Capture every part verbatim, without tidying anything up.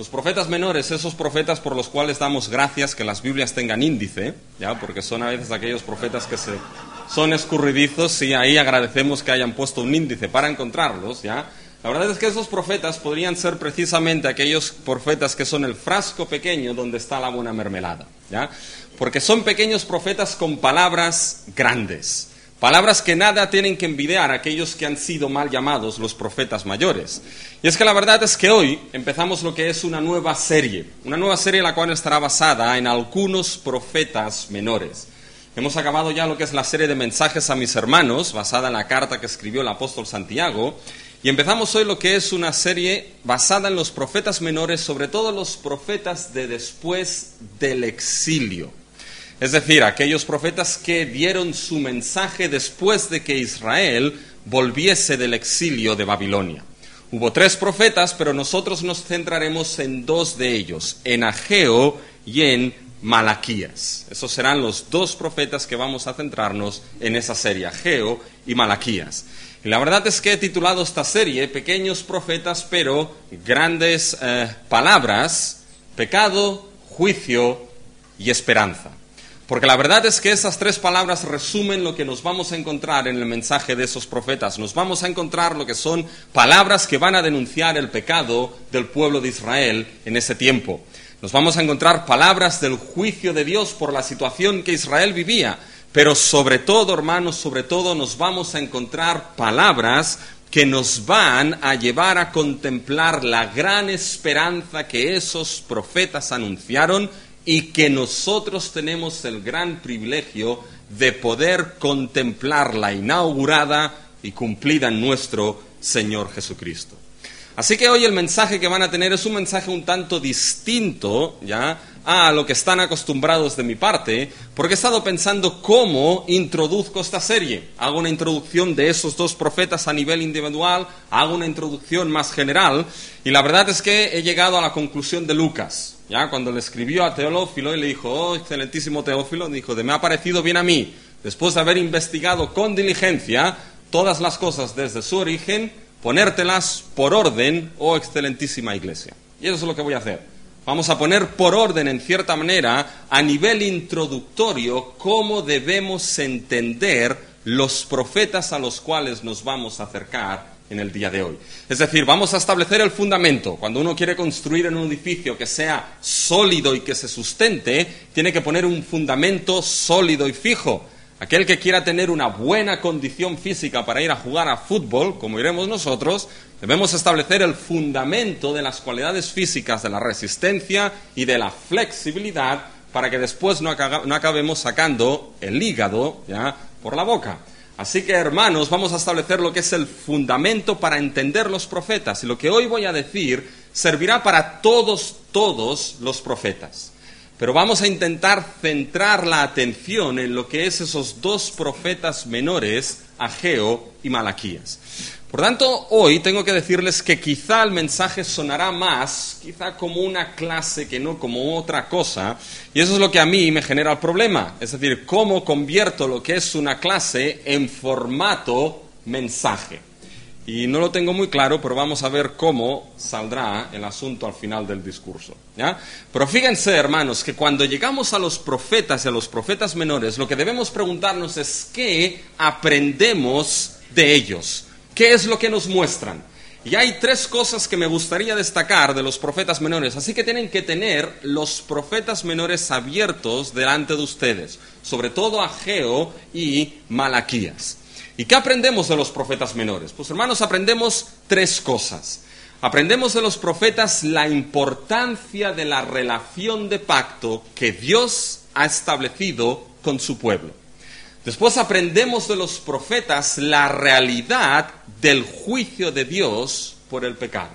Los profetas menores, esos profetas por los cuales damos gracias que las Biblias tengan índice, ¿ya? Porque son a veces aquellos profetas que se, son escurridizos y ahí agradecemos que hayan puesto un índice para encontrarlos, ¿ya? La verdad es que esos profetas podrían ser precisamente aquellos profetas que son el frasco pequeño donde está la buena mermelada, ¿ya? Porque son pequeños profetas con palabras grandes. Palabras que nada tienen que envidiar a aquellos que han sido mal llamados los profetas mayores. Y es que la verdad es que hoy empezamos lo que es una nueva serie, una nueva serie la cual estará basada en algunos profetas menores. Hemos acabado ya lo que es la serie de mensajes a mis hermanos, basada en la carta que escribió el apóstol Santiago, y empezamos hoy lo que es una serie basada en los profetas menores, sobre todo los profetas de después del exilio. Es decir, aquellos profetas que dieron su mensaje después de que Israel volviese del exilio de Babilonia. Hubo tres profetas, pero nosotros nos centraremos en dos de ellos, en Ageo y en Malaquías. Esos serán los dos profetas que vamos a centrarnos en esa serie, Ageo y Malaquías. Y la verdad es que he titulado esta serie Pequeños profetas, pero grandes eh, palabras, pecado, juicio y esperanza. Porque la verdad es que esas tres palabras resumen lo que nos vamos a encontrar en el mensaje de esos profetas. Nos vamos a encontrar lo que son palabras que van a denunciar el pecado del pueblo de Israel en ese tiempo. Nos vamos a encontrar palabras del juicio de Dios por la situación que Israel vivía. Pero sobre todo, hermanos, sobre todo nos vamos a encontrar palabras que nos van a llevar a contemplar la gran esperanza que esos profetas anunciaron y que nosotros tenemos el gran privilegio de poder contemplarla inaugurada y cumplida en nuestro Señor Jesucristo. Así que hoy el mensaje que van a tener es un mensaje un tanto distinto, ¿ya?, a lo que están acostumbrados de mi parte, porque he estado pensando cómo introduzco esta serie. Hago una introducción de esos dos profetas a nivel individual, hago una introducción más general, y la verdad es que he llegado a la conclusión de Lucas. Ya, cuando le escribió a Teófilo y le dijo, oh, excelentísimo Teófilo, dijo, de me ha parecido bien a mí, después de haber investigado con diligencia todas las cosas desde su origen, ponértelas por orden, oh excelentísima iglesia. Y eso es lo que voy a hacer. Vamos a poner por orden, en cierta manera, a nivel introductorio, cómo debemos entender los profetas a los cuales nos vamos a acercar en el día de hoy. Es decir, vamos a establecer el fundamento. Cuando uno quiere construir en un edificio que sea sólido y que se sustente, tiene que poner un fundamento sólido y fijo. Aquel que quiera tener una buena condición física para ir a jugar a fútbol, como iremos nosotros, debemos establecer el fundamento de las cualidades físicas, de la resistencia y de la flexibilidad, para que después no, acabe, no acabemos sacando el hígado, ¿ya?, por la boca. Así que, hermanos, vamos a establecer lo que es el fundamento para entender los profetas. Y lo que hoy voy a decir servirá para todos, todos los profetas. Pero vamos a intentar centrar la atención en lo que es esos dos profetas menores, Ageo y Malaquías. Por tanto, hoy tengo que decirles que quizá el mensaje sonará más, quizá como una clase que no como otra cosa, y eso es lo que a mí me genera el problema. Es decir, cómo convierto lo que es una clase en formato mensaje. Y no lo tengo muy claro, pero vamos a ver cómo saldrá el asunto al final del discurso, ¿ya? Pero fíjense, hermanos, que cuando llegamos a los profetas y a los profetas menores, lo que debemos preguntarnos es ¿qué aprendemos de ellos? ¿Qué es lo que nos muestran? Y hay tres cosas que me gustaría destacar de los profetas menores, así que tienen que tener los profetas menores abiertos delante de ustedes, sobre todo Ageo y Malaquías. ¿Y qué aprendemos de los profetas menores? Pues hermanos, aprendemos tres cosas. Aprendemos de los profetas la importancia de la relación de pacto que Dios ha establecido con su pueblo. Después aprendemos de los profetas la realidad del juicio de Dios por el pecado.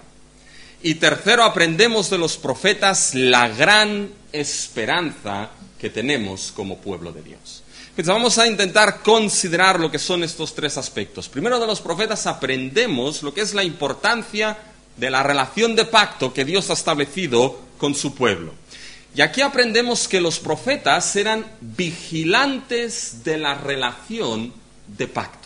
Y tercero, aprendemos de los profetas la gran esperanza que tenemos como pueblo de Dios. Entonces vamos a intentar considerar lo que son estos tres aspectos. Primero, de los profetas aprendemos lo que es la importancia de la relación de pacto que Dios ha establecido con su pueblo. Y aquí aprendemos que los profetas eran vigilantes de la relación de pacto.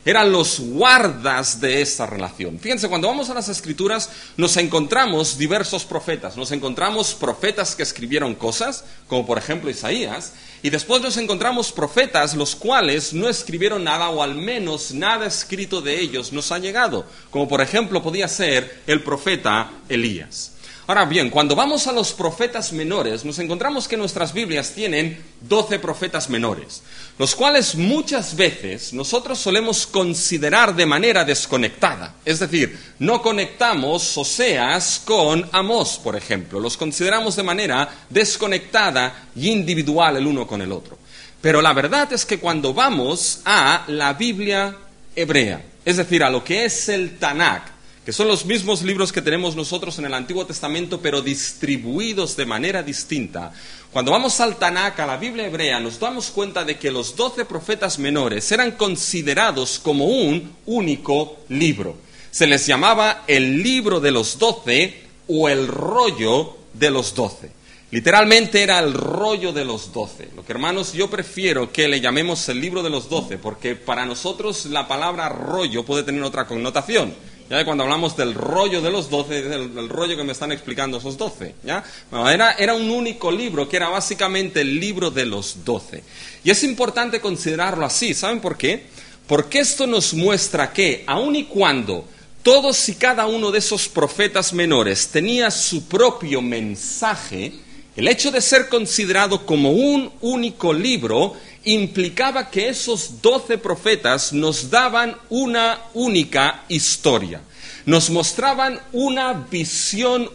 eran los guardas de esa relación. Fíjense, cuando vamos a las Escrituras nos encontramos diversos profetas. Nos encontramos profetas que escribieron cosas, como por ejemplo Isaías, y después nos encontramos profetas los cuales no escribieron nada, o al menos nada escrito de ellos nos ha llegado, como por ejemplo podía ser el profeta Elías. Ahora bien, cuando vamos a los profetas menores, nos encontramos que nuestras Biblias tienen doce profetas menores, los cuales muchas veces nosotros solemos considerar de manera desconectada. Es decir, no conectamos Oseas con Amós, por ejemplo. Los consideramos de manera desconectada y individual el uno con el otro. Pero la verdad es que cuando vamos a la Biblia hebrea, es decir, a lo que es el Tanakh, que son los mismos libros que tenemos nosotros en el Antiguo Testamento, pero distribuidos de manera distinta. Cuando vamos al Tanakh, a la Biblia hebrea, nos damos cuenta de que los doce profetas menores eran considerados como un único libro. Se les llamaba el libro de los doce o el rollo de los doce. Literalmente era el rollo de los doce. Lo que, hermanos, yo prefiero que le llamemos el libro de los doce, porque para nosotros la palabra rollo puede tener otra connotación. ¿Ya? Cuando hablamos del rollo de los doce, del, del rollo que me están explicando esos doce. ¿Ya? Bueno, era, era un único libro que era básicamente el libro de los doce. Y es importante considerarlo así. ¿Saben por qué? Porque esto nos muestra que, aun y cuando todos y cada uno de esos profetas menores tenía su propio mensaje, el hecho de ser considerado como un único libro implicaba que esos doce profetas nos daban una única historia, nos mostraban una visión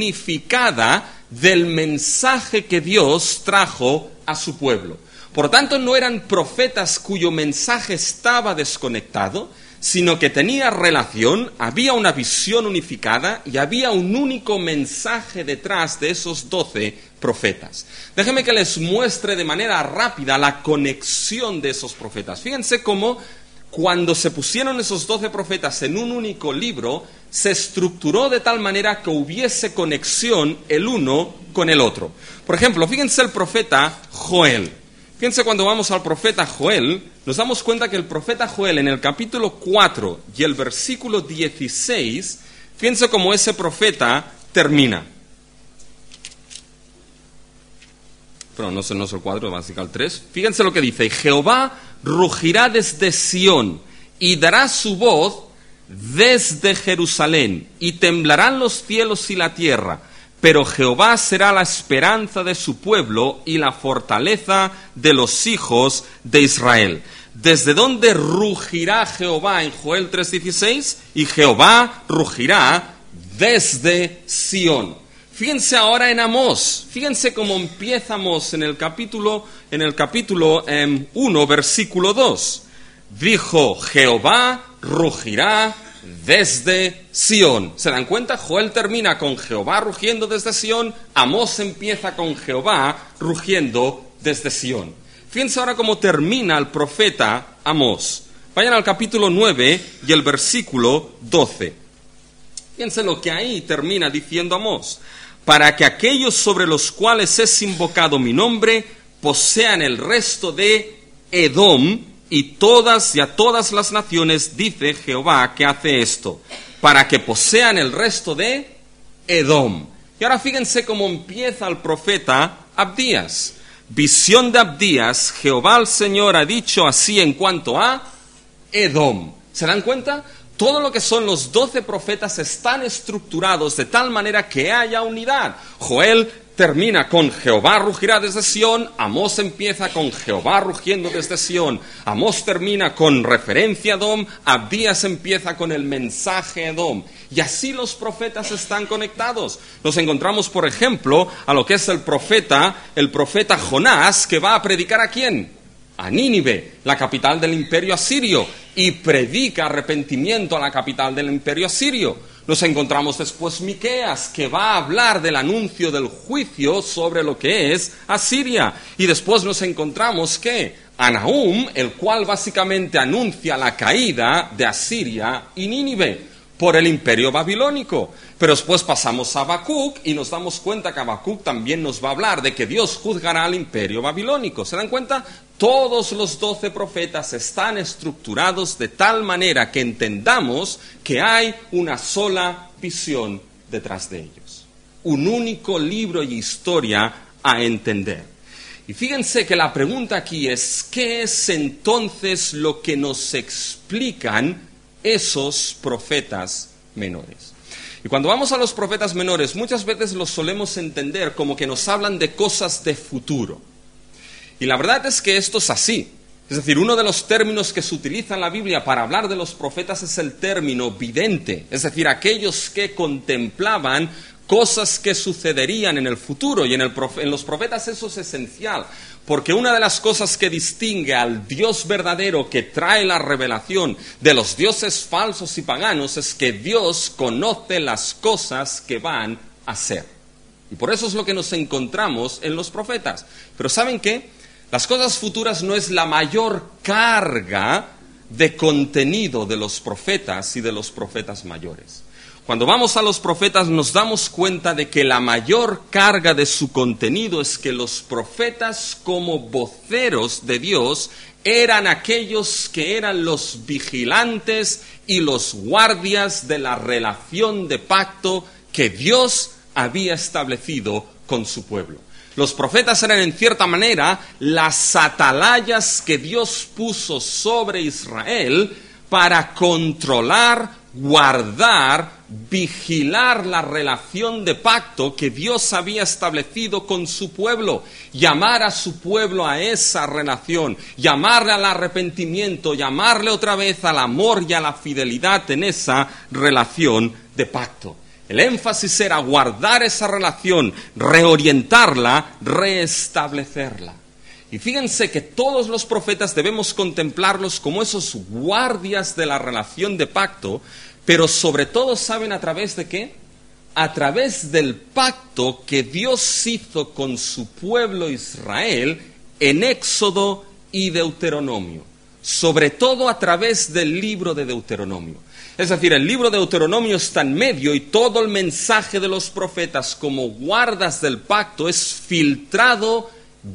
unificada del mensaje que Dios trajo a su pueblo. Por tanto, no eran profetas cuyo mensaje estaba desconectado, sino que tenía relación, había una visión unificada y había un único mensaje detrás de esos doce profetas. Déjenme que les muestre de manera rápida la conexión de esos profetas. Fíjense cómo cuando se pusieron esos doce profetas en un único libro, se estructuró de tal manera que hubiese conexión el uno con el otro. Por ejemplo, fíjense el profeta Joel. Fíjense, cuando vamos al profeta Joel, nos damos cuenta que el profeta Joel en el capítulo cuatro y el versículo dieciséis, fíjense cómo ese profeta termina. Pero no es, no es el cuatro, va a el tres. Fíjense lo que dice: y Jehová rugirá desde Sión y dará su voz desde Jerusalén, y temblarán los cielos y la tierra. Pero Jehová será la esperanza de su pueblo y la fortaleza de los hijos de Israel. ¿Desde dónde rugirá Jehová en Joel tres dieciséis? Y Jehová rugirá desde Sión. Fíjense ahora en Amós. Fíjense cómo empieza Amós en el capítulo, en el capítulo eh, uno, versículo dos. Dijo: Jehová rugirá desde Sión. ¿Se dan cuenta? Joel termina con Jehová rugiendo desde Sión. Amós empieza con Jehová rugiendo desde Sión. Fíjense ahora cómo termina el profeta Amós. Vayan al capítulo nueve y el versículo doce. Fíjense lo que ahí termina diciendo Amós: para que aquellos sobre los cuales es invocado mi nombre posean el resto de Edom, y todas y a todas las naciones dice Jehová que hace esto, para que posean el resto de Edom. Y ahora fíjense cómo empieza el profeta Abdías. Visión de Abdías: Jehová el Señor ha dicho así en cuanto a Edom. ¿Se dan cuenta? Todo lo que son los doce profetas están estructurados de tal manera que haya unidad. Joel termina con Jehová rugirá desde Sión. Amós empieza con Jehová rugiendo desde Sión. Amós termina con referencia a Edom. Abdías empieza con el mensaje a Edom. Y así los profetas están conectados. Nos encontramos, por ejemplo, a lo que es el profeta, el profeta Jonás, que va a predicar ¿a quién? A Nínive, la capital del imperio asirio, y predica arrepentimiento a la capital del imperio asirio. Nos encontramos después Miqueas, que va a hablar del anuncio del juicio sobre lo que es Asiria. Y después nos encontramos que a Nahum, el cual básicamente anuncia la caída de Asiria y Nínive. por el imperio babilónico. Pero después pasamos a Habacuc y nos damos cuenta que Habacuc también nos va a hablar de que Dios juzgará al imperio babilónico. ¿Se dan cuenta? Todos los doce profetas están estructurados de tal manera que entendamos que hay una sola visión detrás de ellos. Un único libro y historia a entender. Y fíjense que la pregunta aquí es, ¿qué es entonces lo que nos explican esos profetas menores? Y cuando vamos a los profetas menores, muchas veces los solemos entender como que nos hablan de cosas de futuro. Y la verdad es que esto es así. Es decir, uno de los términos que se utiliza en la Biblia para hablar de los profetas es el término vidente. Es decir, aquellos que contemplaban cosas que sucederían en el futuro. Y en, el profe- en los profetas eso es esencial. Porque una de las cosas que distingue al Dios verdadero que trae la revelación de los dioses falsos y paganos es que Dios conoce las cosas que van a ser. Y por eso es lo que nos encontramos en los profetas. Pero ¿saben qué? Las cosas futuras no es la mayor carga de contenido de los profetas y de los profetas mayores. Cuando vamos a los profetas nos damos cuenta de que la mayor carga de su contenido es que los profetas como voceros de Dios eran aquellos que eran los vigilantes y los guardias de la relación de pacto que Dios había establecido con su pueblo. Los profetas eran en cierta manera las atalayas que Dios puso sobre Israel para controlar, guardar, vigilar la relación de pacto que Dios había establecido con su pueblo, llamar a su pueblo a esa relación, llamarle al arrepentimiento, llamarle otra vez al amor y a la fidelidad en esa relación de pacto. El énfasis era guardar esa relación, reorientarla, reestablecerla. Y fíjense que todos los profetas debemos contemplarlos como esos guardias de la relación de pacto, pero sobre todo, ¿saben a través de qué? A través del pacto que Dios hizo con su pueblo Israel en Éxodo y Deuteronomio. Sobre todo a través del libro de Deuteronomio. Es decir, el libro de Deuteronomio está en medio y todo el mensaje de los profetas como guardas del pacto es filtrado,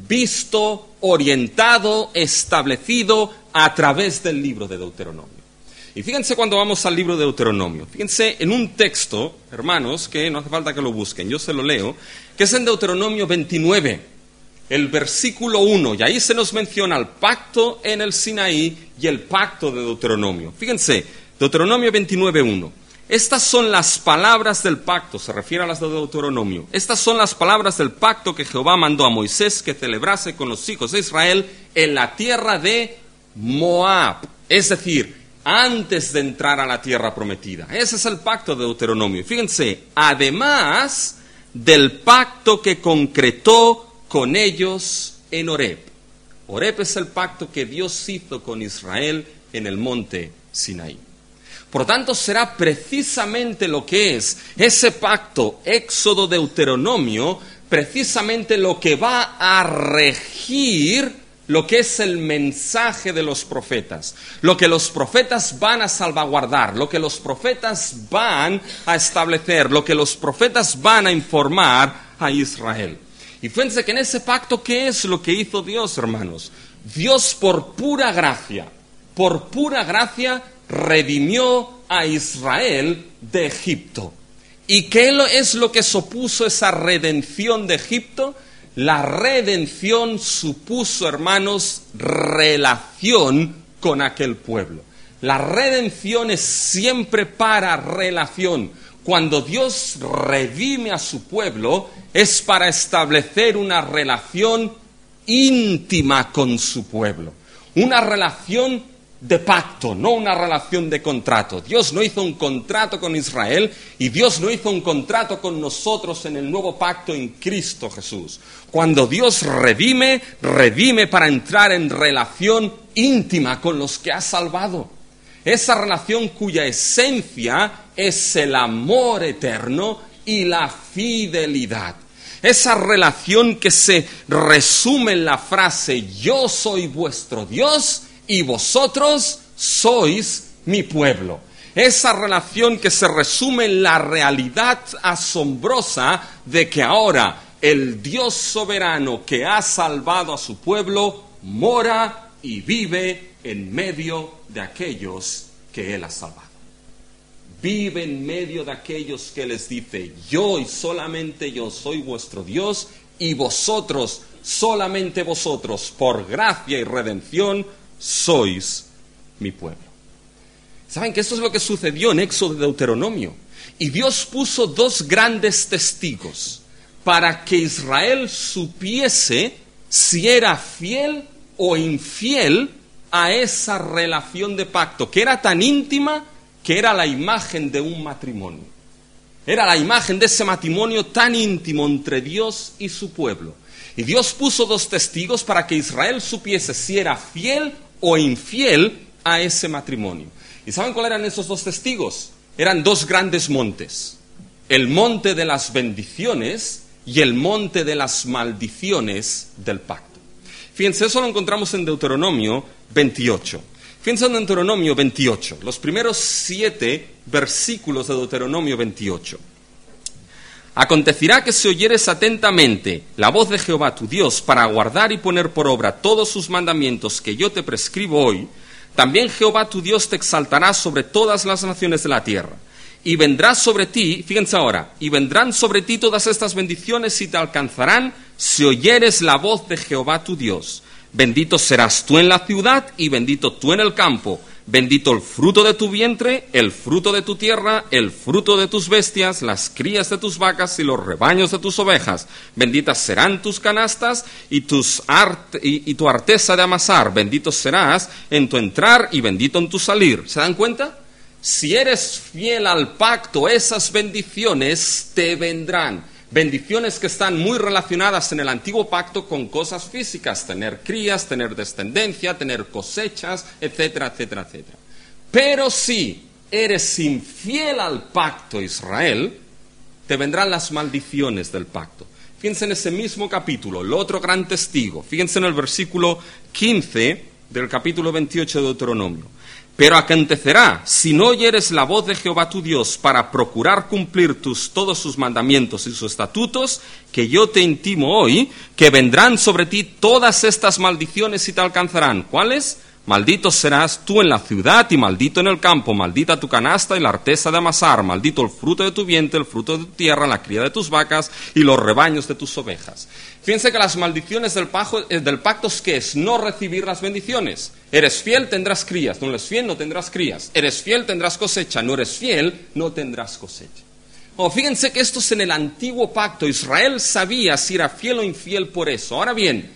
visto, orientado, establecido a través del libro de Deuteronomio. Y fíjense cuando vamos al libro de Deuteronomio, fíjense en un texto, hermanos, que no hace falta que lo busquen, yo se lo leo, que es en Deuteronomio veintinueve, el versículo uno, y ahí se nos menciona el pacto en el Sinaí y el pacto de Deuteronomio. Fíjense, Deuteronomio veintinueve uno. Estas son las palabras del pacto, se refiere a las de Deuteronomio. Estas son las palabras del pacto que Jehová mandó a Moisés que celebrase con los hijos de Israel en la tierra de Moab. Es decir, antes de entrar a la tierra prometida. Ese es el pacto de Deuteronomio. Fíjense, además del pacto que concretó con ellos en Horeb. Horeb es el pacto que Dios hizo con Israel en el monte Sinaí. Por tanto, será precisamente lo que es ese pacto, Éxodo Deuteronomio, precisamente lo que va a regir lo que es el mensaje de los profetas, lo que los profetas van a salvaguardar, lo que los profetas van a establecer, lo que los profetas van a informar a Israel. Y fíjense que en ese pacto, ¿qué es lo que hizo Dios, hermanos? Dios por pura gracia, por pura gracia, redimió a Israel de Egipto. ¿Y qué es lo que supuso esa redención de Egipto? La redención supuso, hermanos, relación con aquel pueblo. La redención es siempre para relación. Cuando Dios redime a su pueblo, es para establecer una relación íntima con su pueblo. Una relación de pacto, no una relación de contrato. Dios no hizo un contrato con Israel y Dios no hizo un contrato con nosotros en el nuevo pacto en Cristo Jesús. Cuando Dios redime, redime para entrar en relación íntima con los que ha salvado. Esa relación cuya esencia es el amor eterno y la fidelidad. Esa relación que se resume en la frase: yo soy vuestro Dios y vosotros sois mi pueblo. Esa relación que se resume en la realidad asombrosa de que ahora el Dios soberano que ha salvado a su pueblo mora y vive en medio de aquellos que Él ha salvado. Vive en medio de aquellos que les dice: yo y solamente yo soy vuestro Dios, y vosotros, solamente vosotros, por gracia y redención, sois mi pueblo. ¿Saben que esto es lo que sucedió en Éxodo y Deuteronomio? Y Dios puso dos grandes testigos para que Israel supiese si era fiel o infiel a esa relación de pacto, que era tan íntima que era la imagen de un matrimonio. Era la imagen de ese matrimonio tan íntimo entre Dios y su pueblo. Y Dios puso dos testigos para que Israel supiese si era fiel o infiel a ese matrimonio. ¿Y saben cuáles eran esos dos testigos? Eran dos grandes montes. El monte de las bendiciones y el monte de las maldiciones del pacto. Fíjense, eso lo encontramos en Deuteronomio veintiocho. Fíjense en Deuteronomio veintiocho, los primeros siete versículos de Deuteronomio veintiocho. Acontecerá que si oyeres atentamente la voz de Jehová tu Dios para guardar y poner por obra todos sus mandamientos que yo te prescribo hoy, también Jehová tu Dios te exaltará sobre todas las naciones de la tierra. Y vendrá sobre ti, fíjense ahora, y vendrán sobre ti todas estas bendiciones y te alcanzarán si oyeres la voz de Jehová tu Dios. Bendito serás tú en la ciudad y bendito tú en el campo. Bendito el fruto de tu vientre, el fruto de tu tierra, el fruto de tus bestias, las crías de tus vacas y los rebaños de tus ovejas. Benditas serán tus canastas y, tus art y, y tu arteza de amasar. Bendito serás en tu entrar y bendito en tu salir. ¿Se dan cuenta? Si eres fiel al pacto, esas bendiciones te vendrán. Bendiciones que están muy relacionadas en el antiguo pacto con cosas físicas, tener crías, tener descendencia, tener cosechas, etcétera, etcétera, etcétera. Pero si eres infiel al pacto, Israel, te vendrán las maldiciones del pacto. Fíjense en ese mismo capítulo, el otro gran testigo. Fíjense en el versículo quince del capítulo veintiocho de Deuteronomio. Pero acontecerá, si no oyeres la voz de Jehová tu Dios para procurar cumplir tus, todos sus mandamientos y sus estatutos, que yo te intimo hoy, que vendrán sobre ti todas estas maldiciones y te alcanzarán. ¿Cuáles? Maldito serás tú en la ciudad y maldito en el campo, maldita tu canasta y la arteza de amasar, maldito el fruto de tu vientre, el fruto de tu tierra, la cría de tus vacas y los rebaños de tus ovejas. Fíjense que las maldiciones del pacto, del pacto es que es no recibir las bendiciones. Eres fiel, tendrás crías. No eres fiel, no tendrás crías. Eres fiel, tendrás cosecha. No eres fiel, no tendrás cosecha. Oh, fíjense que esto es en el antiguo pacto. Israel sabía si era fiel o infiel por eso. Ahora bien,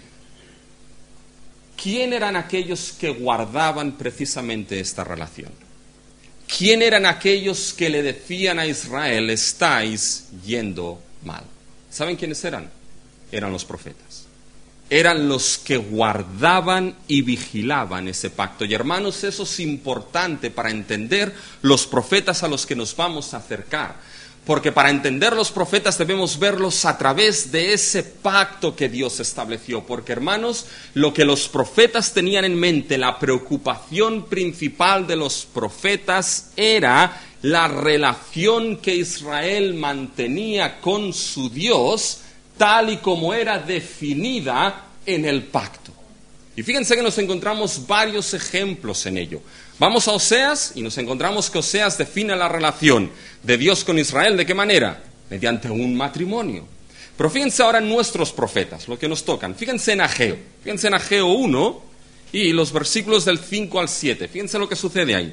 ¿quién eran aquellos que guardaban precisamente esta relación? ¿Quién eran aquellos que le decían a Israel, estáis yendo mal? ¿Saben quiénes eran? Eran los profetas. Eran los que guardaban y vigilaban ese pacto. Y hermanos, eso es importante para entender los profetas a los que nos vamos a acercar. Porque para entender los profetas debemos verlos a través de ese pacto que Dios estableció. Porque, hermanos, lo que los profetas tenían en mente, la preocupación principal de los profetas era la relación que Israel mantenía con su Dios, tal y como era definida en el pacto. Y fíjense que nos encontramos varios ejemplos en ello. Vamos a Oseas y nos encontramos que Oseas define la relación de Dios con Israel. ¿De qué manera? Mediante un matrimonio. Pero fíjense ahora en nuestros profetas, lo que nos tocan. Fíjense en Ageo. Fíjense en Ageo uno y los versículos del cinco al siete. Fíjense lo que sucede ahí.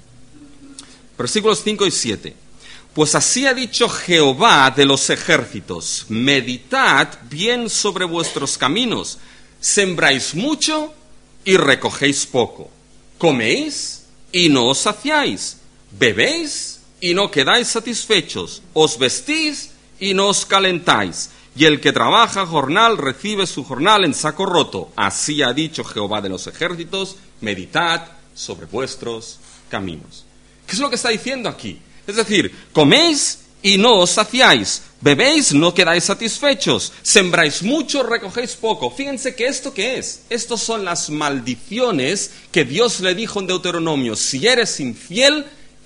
Versículos cinco y siete. Pues así ha dicho Jehová de los ejércitos, meditad bien sobre vuestros caminos, sembráis mucho y recogéis poco, coméis y no os saciáis, bebéis y no quedáis satisfechos, os vestís y no os calentáis, y el que trabaja jornal recibe su jornal en saco roto. Así ha dicho Jehová de los ejércitos, meditad sobre vuestros caminos. ¿Qué es lo que está diciendo aquí? Es decir, coméis y no os saciáis, bebéis, no quedáis satisfechos, sembráis mucho, recogéis poco. Fíjense que esto ¿qué es? Estos son las maldiciones que Dios le dijo en Deuteronomio. Si eres infiel,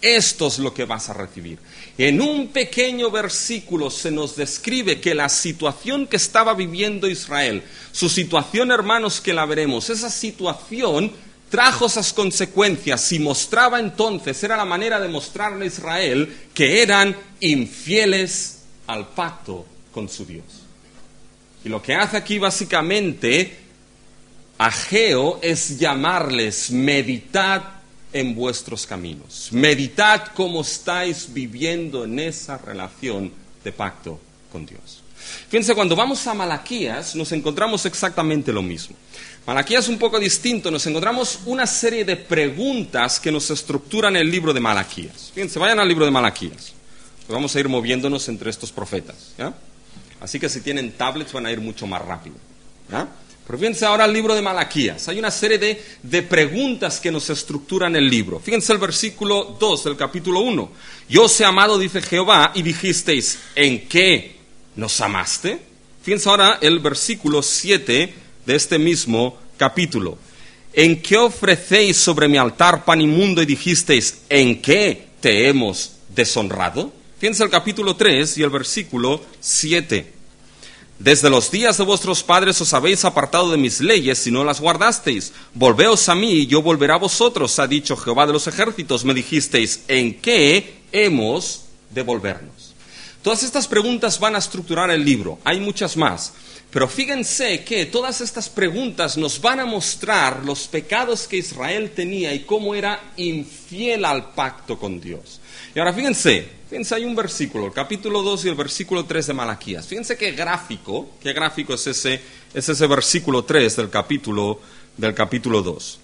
Esto es lo que vas a recibir. En un pequeño versículo se nos describe que la situación que estaba viviendo Israel, su situación, hermanos, que la veremos, esa situación trajo esas consecuencias y mostraba entonces, era la manera de mostrarle a Israel que eran infieles al pacto con su Dios. Y lo que hace aquí básicamente Ageo es llamarles: meditad en vuestros caminos, meditad cómo estáis viviendo en esa relación de pacto con Dios. Fíjense, cuando vamos a Malaquías nos encontramos exactamente lo mismo. Malaquías es un poco distinto, nos encontramos una serie de preguntas que nos estructuran el libro de Malaquías. Fíjense, vayan al libro de Malaquías, vamos a ir moviéndonos entre estos profetas, ¿ya? Así que si tienen tablets van a ir mucho más rápido, ¿ya? Pero fíjense ahora el libro de Malaquías. Hay una serie de, de preguntas que nos estructuran el libro. Fíjense el versículo dos del capítulo uno. Yo os he amado, dice Jehová, y dijisteis: ¿en qué nos amaste? Fíjense ahora el versículo siete de este mismo capítulo. ¿En qué ofrecéis sobre mi altar pan inmundo? Y dijisteis: ¿en qué te hemos deshonrado? Fíjense el capítulo tres y el versículo siete. Desde los días de vuestros padres os habéis apartado de mis leyes y no las guardasteis. Volveos a mí y yo volveré a vosotros, ha dicho Jehová de los ejércitos. Me dijisteis: ¿en qué hemos de volvernos? Todas estas preguntas van a estructurar el libro. Hay muchas más. Pero fíjense que todas estas preguntas nos van a mostrar los pecados que Israel tenía y cómo era infiel al pacto con Dios. Y ahora fíjense, fíjense, hay un versículo, el capítulo dos y el versículo tres de Malaquías. Fíjense qué gráfico, qué gráfico es ese, es ese versículo tres del capítulo, del capítulo dos.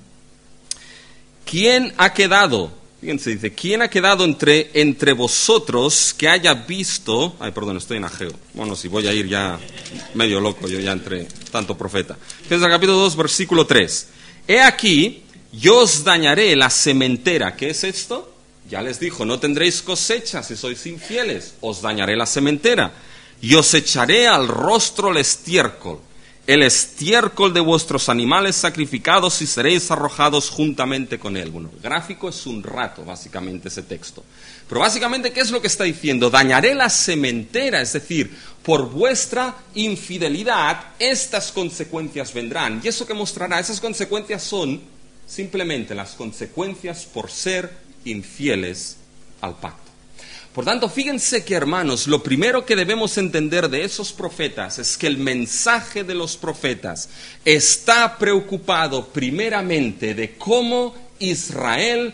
¿Quién ha quedado? Fíjense, dice: ¿quién ha quedado entre, entre vosotros que haya visto? Ay, perdón, estoy en Ageo. Bueno, si voy a ir ya medio loco, yo ya entre tanto profeta. Fíjense el capítulo dos, versículo tres. He aquí, yo os dañaré la sementera. ¿Qué es esto? Ya les dijo: no tendréis cosecha si sois infieles, os dañaré la sementera. Y os echaré al rostro el estiércol, el estiércol de vuestros animales sacrificados, y seréis arrojados juntamente con él. Bueno, el gráfico es un rato, básicamente, ese texto. Pero básicamente, ¿qué es lo que está diciendo? Dañaré la sementera, es decir, por vuestra infidelidad estas consecuencias vendrán. Y eso que mostrará, esas consecuencias son simplemente las consecuencias por ser infieles al pacto. Por tanto, fíjense que, hermanos, lo primero que debemos entender de esos profetas es que el mensaje de los profetas está preocupado primeramente de cómo Israel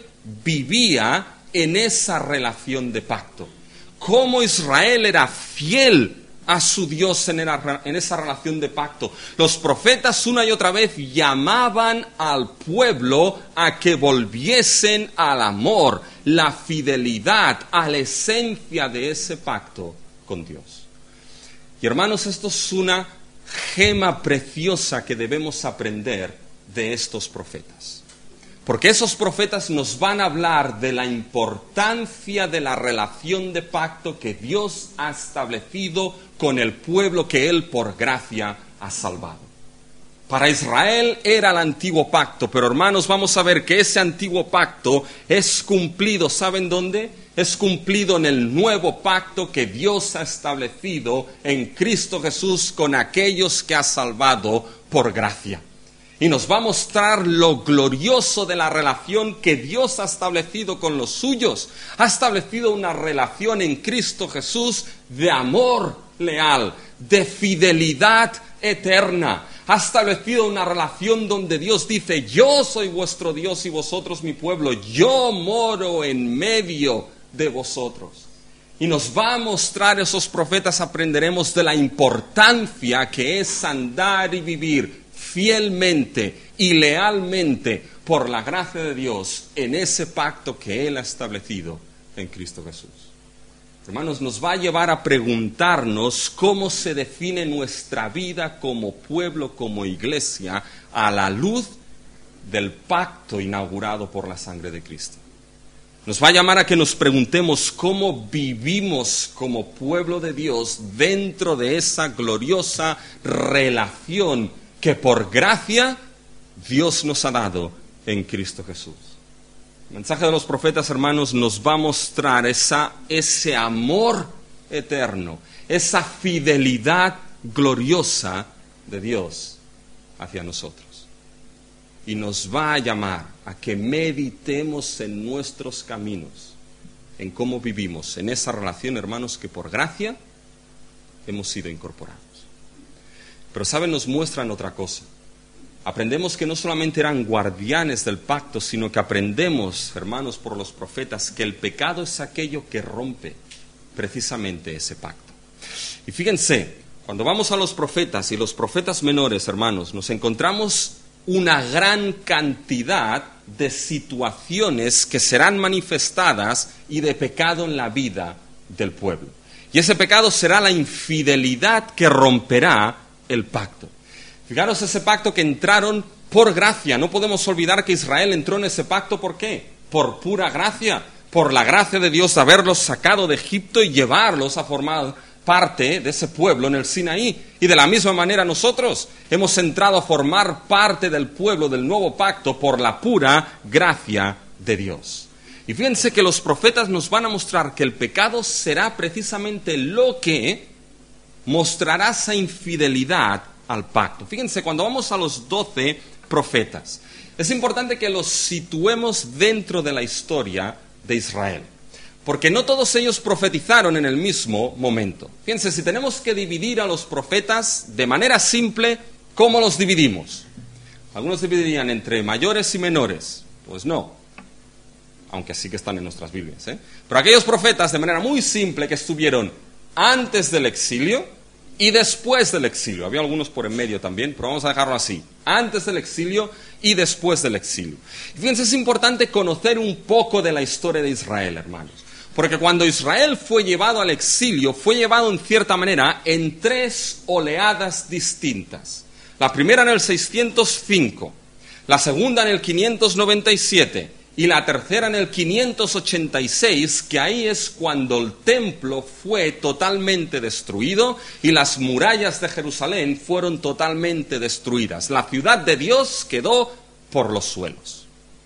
vivía en esa relación de pacto, cómo Israel era fiel a su Dios en, era, en esa relación de pacto. Los profetas una y otra vez llamaban al pueblo a que volviesen al amor, la fidelidad, a la esencia de ese pacto con Dios. Y hermanos, esto es una gema preciosa que debemos aprender de estos profetas. Porque esos profetas nos van a hablar de la importancia de la relación de pacto que Dios ha establecido con el pueblo que Él por gracia ha salvado. Para Israel era el antiguo pacto, pero hermanos, vamos a ver que ese antiguo pacto es cumplido, ¿saben dónde? Es cumplido en el nuevo pacto que Dios ha establecido en Cristo Jesús con aquellos que ha salvado por gracia. Y nos va a mostrar lo glorioso de la relación que Dios ha establecido con los suyos. Ha establecido una relación en Cristo Jesús de amor leal, de fidelidad eterna. Ha establecido una relación donde Dios dice: yo soy vuestro Dios y vosotros mi pueblo. Yo moro en medio de vosotros. Y nos va a mostrar, esos profetas aprenderemos de la importancia que es andar y vivir fielmente y lealmente por la gracia de Dios en ese pacto que Él ha establecido en Cristo Jesús. Hermanos, nos va a llevar a preguntarnos cómo se define nuestra vida como pueblo, como iglesia, a la luz del pacto inaugurado por la sangre de Cristo. Nos va a llamar a que nos preguntemos cómo vivimos como pueblo de Dios dentro de esa gloriosa relación que por gracia Dios nos ha dado en Cristo Jesús. El mensaje de los profetas, hermanos, nos va a mostrar esa, ese amor eterno, esa fidelidad gloriosa de Dios hacia nosotros. Y nos va a llamar a que meditemos en nuestros caminos, en cómo vivimos en esa relación, hermanos, que por gracia hemos sido incorporados. Pero, ¿saben? Nos muestran otra cosa. Aprendemos que no solamente eran guardianes del pacto, sino que aprendemos, hermanos, por los profetas, que el pecado es aquello que rompe precisamente ese pacto. Y fíjense, cuando vamos a los profetas y los profetas menores, hermanos, nos encontramos una gran cantidad de situaciones que serán manifestadas y de pecado en la vida del pueblo. Y ese pecado será la infidelidad que romperá el pacto. Fijaros, ese pacto que entraron por gracia. No podemos olvidar que Israel entró en ese pacto, ¿por qué? Por pura gracia, por la gracia de Dios de haberlos sacado de Egipto y llevarlos a formar parte de ese pueblo en el Sinaí. Y de la misma manera nosotros hemos entrado a formar parte del pueblo del nuevo pacto por la pura gracia de Dios. Y fíjense que los profetas nos van a mostrar que el pecado será precisamente lo que mostrará esa infidelidad al pacto. Fíjense, cuando vamos a los doce profetas, es importante que los situemos dentro de la historia de Israel, porque no todos ellos profetizaron en el mismo momento. Fíjense, si tenemos que dividir a los profetas de manera simple, ¿cómo los dividimos? Algunos dividirían entre mayores y menores. Pues no, aunque sí que están en nuestras Biblias, ¿eh? Pero aquellos profetas, de manera muy simple, que estuvieron antes del exilio y después del exilio. Había algunos por en medio también, pero vamos a dejarlo así. Antes del exilio y después del exilio. Y fíjense, es importante conocer un poco de la historia de Israel, hermanos. Porque cuando Israel fue llevado al exilio, fue llevado en cierta manera en tres oleadas distintas. La primera en el seiscientos cinco, la segunda en el quinientos noventa y siete y la tercera en el quinientos ochenta y seis, que ahí es cuando el templo fue totalmente destruido y las murallas de Jerusalén fueron totalmente destruidas. La ciudad de Dios quedó por los suelos.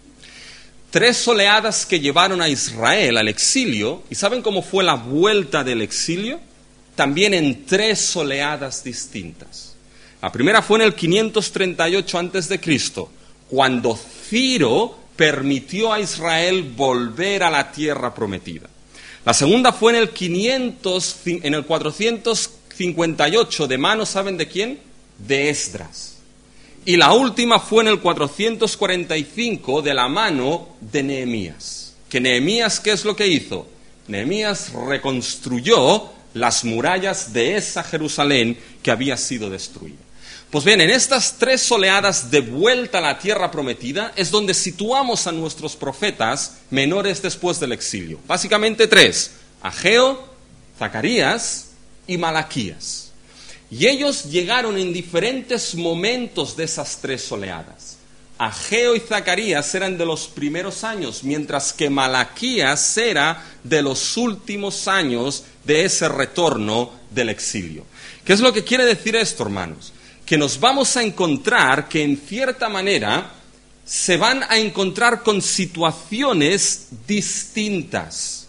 Tres oleadas que llevaron a Israel al exilio. ¿Y saben cómo fue la vuelta del exilio? También en tres oleadas distintas. La primera fue en el quinientos treinta y ocho antes de Cristo, cuando Ciro permitió a Israel volver a la tierra prometida. La segunda fue en el quinientos, en el cuatrocientos cincuenta y ocho, de mano, ¿saben de quién? De Esdras. Y la última fue en el cuatrocientos cuarenta y cinco, de la mano de Nehemías. ¿Que Nehemías qué es lo que hizo? Nehemías reconstruyó las murallas de esa Jerusalén que había sido destruida. Pues bien, en estas tres oleadas de vuelta a la tierra prometida es donde situamos a nuestros profetas menores después del exilio. Básicamente tres: Ageo, Zacarías y Malaquías. Y ellos llegaron en diferentes momentos de esas tres oleadas. Ageo y Zacarías eran de los primeros años, mientras que Malaquías era de los últimos años de ese retorno del exilio. ¿Qué es lo que quiere decir esto, hermanos? Que nos vamos a encontrar que en cierta manera se van a encontrar con situaciones distintas.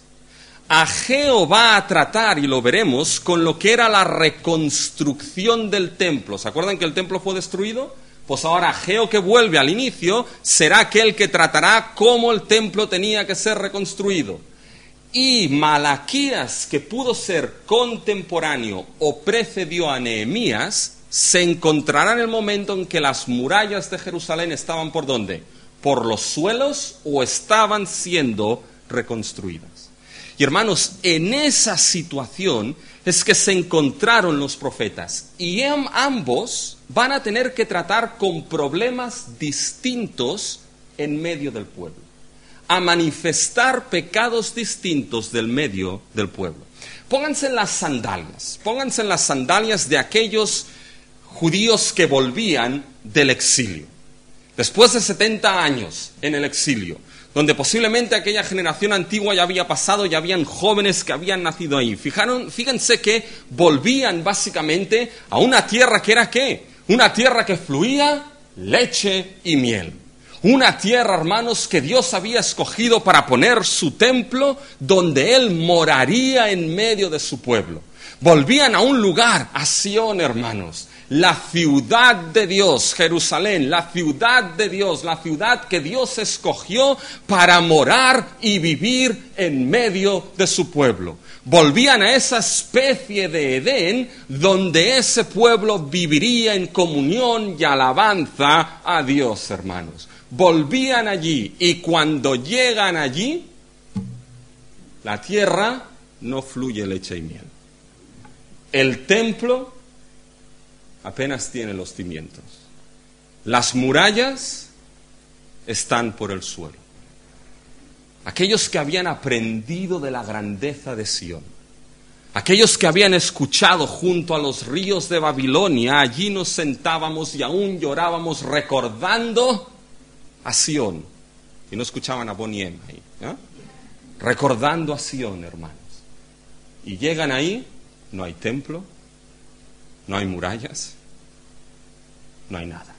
Ageo va a tratar, y lo veremos, con lo que era la reconstrucción del templo. ¿Se acuerdan que el templo fue destruido? Pues ahora Ageo, que vuelve al inicio, será aquel que tratará cómo el templo tenía que ser reconstruido. Y Malaquías, que pudo ser contemporáneo o precedió a Nehemías, se encontrará en el momento en que las murallas de Jerusalén estaban ¿por dónde? Por los suelos o estaban siendo reconstruidas. Y hermanos, en esa situación es que se encontraron los profetas. Y ambos van a tener que tratar con problemas distintos en medio del pueblo. A manifestar pecados distintos del medio del pueblo. Pónganse en las sandalias. Pónganse en las sandalias de aquellos judíos que volvían del exilio. Después de setenta años en el exilio, donde posiblemente aquella generación antigua ya había pasado, ya habían jóvenes que habían nacido ahí. Fijaron, fíjense que volvían básicamente a una tierra que era ¿qué? Una tierra que fluía leche y miel. Una tierra, hermanos, que Dios había escogido para poner su templo, donde Él moraría en medio de su pueblo. Volvían a un lugar, a Sión, hermanos, la ciudad de Dios, Jerusalén, la ciudad de Dios, la ciudad que Dios escogió para morar y vivir en medio de su pueblo. Volvían a esa especie de Edén donde ese pueblo viviría en comunión y alabanza a Dios, hermanos. Volvían allí y cuando llegan allí, la tierra no fluye leche y miel. El templo apenas tiene los cimientos. Las murallas están por el suelo. Aquellos que habían aprendido de la grandeza de Sión, aquellos que habían escuchado junto a los ríos de Babilonia, allí nos sentábamos y aún llorábamos recordando a Sión. Y no escuchaban a Bonnie M ahí, ¿eh? Recordando a Sión, hermanos. Y llegan ahí, no hay templo, no hay murallas, no hay nada.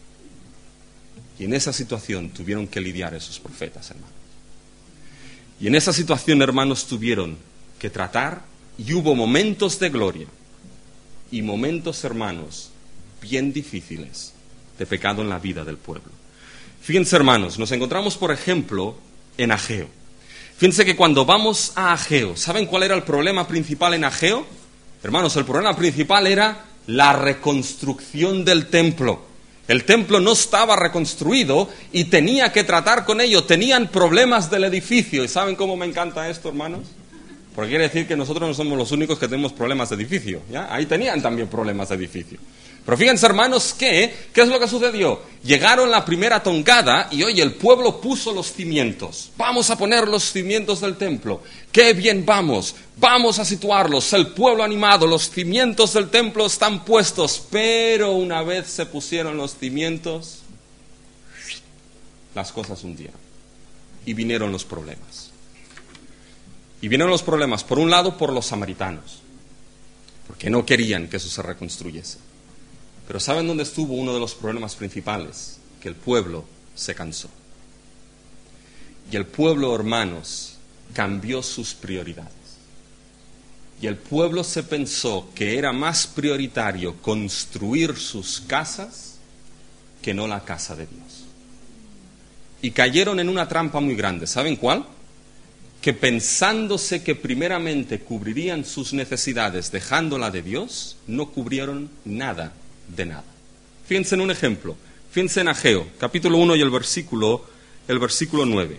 Y en esa situación tuvieron que lidiar esos profetas, hermanos. Y en esa situación, hermanos, tuvieron que tratar, y hubo momentos de gloria y momentos, hermanos, bien difíciles de pecado en la vida del pueblo. Fíjense, hermanos, nos encontramos, por ejemplo, en Ageo. Fíjense que cuando vamos a Ageo, ¿saben cuál era el problema principal en Ageo? Hermanos, el problema principal era la reconstrucción del templo. El templo no estaba reconstruido y tenía que tratar con ello. Tenían problemas del edificio. ¿Y saben cómo me encanta esto, hermanos? Porque quiere decir que nosotros no somos los únicos que tenemos problemas de edificio, ¿ya? Ahí tenían también problemas de edificio. Pero fíjense, hermanos, que, ¿qué es lo que sucedió? Llegaron la primera tongada y, oye, el pueblo puso los cimientos. Vamos a poner los cimientos del templo. ¡Qué bien vamos! Vamos a situarlos. El pueblo animado, los cimientos del templo están puestos. Pero una vez se pusieron los cimientos, las cosas hundieron. Y vinieron los problemas. Y vinieron los problemas, por un lado, por los samaritanos. Porque no querían que eso se reconstruyese. Pero ¿saben dónde estuvo uno de los problemas principales? Que el pueblo se cansó. Y el pueblo, hermanos, cambió sus prioridades. Y el pueblo se pensó que era más prioritario construir sus casas que no la casa de Dios. Y cayeron en una trampa muy grande. ¿Saben cuál? Que pensándose que primeramente cubrirían sus necesidades dejándola de Dios, no cubrieron nada de nada. Fíjense en un ejemplo. Fíjense en Ageo, capítulo uno y el versículo, el versículo nueve.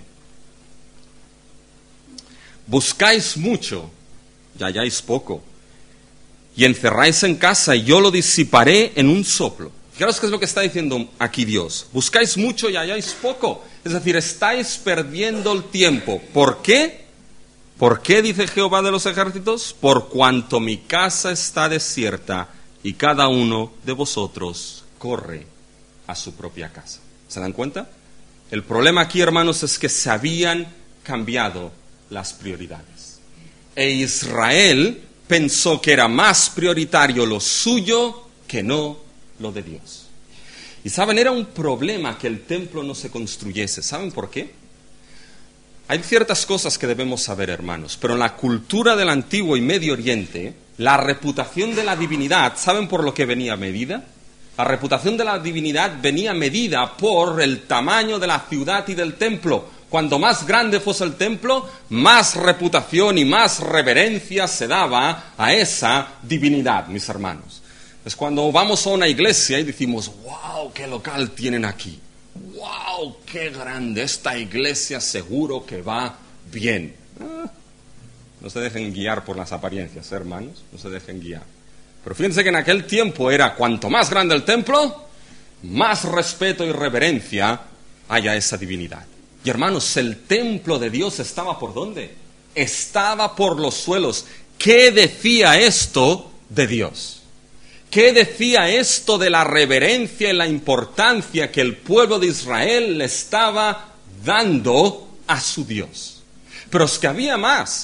Buscáis mucho y halláis poco, y encerráis en casa y yo lo disiparé en un soplo. Fijaros qué es lo que está diciendo aquí Dios. Buscáis mucho y halláis poco. Es decir, estáis perdiendo el tiempo. ¿Por qué? ¿Por qué, dice Jehová de los ejércitos? Por cuanto mi casa está desierta y cada uno de vosotros corre a su propia casa. ¿Se dan cuenta? El problema aquí, hermanos, es que se habían cambiado las prioridades. E Israel pensó que era más prioritario lo suyo que no lo de Dios. Y saben, era un problema que el templo no se construyese. ¿Saben por qué? Hay ciertas cosas que debemos saber, hermanos, pero en la cultura del Antiguo y Medio Oriente, la reputación de la divinidad, ¿saben por lo que venía medida? La reputación de la divinidad venía medida por el tamaño de la ciudad y del templo. Cuanto más grande fuese el templo, más reputación y más reverencia se daba a esa divinidad, mis hermanos. Es cuando vamos a una iglesia y decimos, wow, qué local tienen aquí. Wow, qué grande, esta iglesia seguro que va bien. Ah, no se dejen guiar por las apariencias, ¿eh, hermanos? No se dejen guiar. Pero fíjense que en aquel tiempo era cuanto más grande el templo, más respeto y reverencia haya a esa divinidad. Y hermanos, el templo de Dios estaba ¿por dónde? Estaba por los suelos. ¿Qué decía esto de Dios? ¿Qué decía esto de la reverencia y la importancia que el pueblo de Israel le estaba dando a su Dios? Pero es que había más.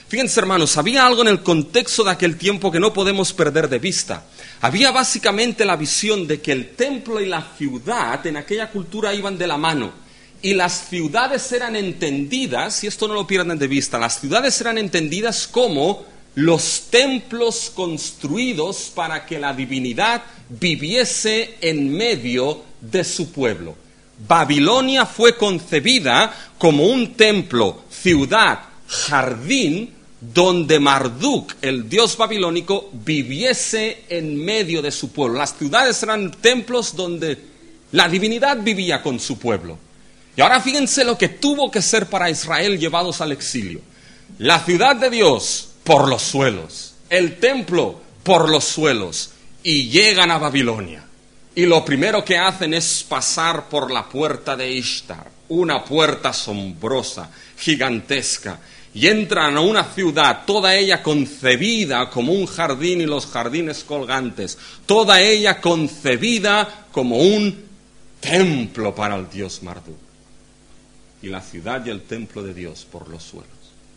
Fíjense, hermanos, había algo en el contexto de aquel tiempo que no podemos perder de vista. Había básicamente la visión de que el templo y la ciudad en aquella cultura iban de la mano. Y las ciudades eran entendidas, y esto no lo pierdan de vista, las ciudades eran entendidas como los templos construidos para que la divinidad viviese en medio de su pueblo. Babilonia fue concebida como un templo, ciudad, jardín, donde Marduk, el dios babilónico, viviese en medio de su pueblo. Las ciudades eran templos donde la divinidad vivía con su pueblo. Y ahora fíjense lo que tuvo que ser para Israel llevados al exilio. La ciudad de Dios por los suelos, el templo por los suelos, y llegan a Babilonia. Y lo primero que hacen es pasar por la puerta de Ishtar, una puerta asombrosa, gigantesca, y entran a una ciudad, toda ella concebida como un jardín y los jardines colgantes, toda ella concebida como un templo para el dios Marduk. Y la ciudad y el templo de Dios por los suelos.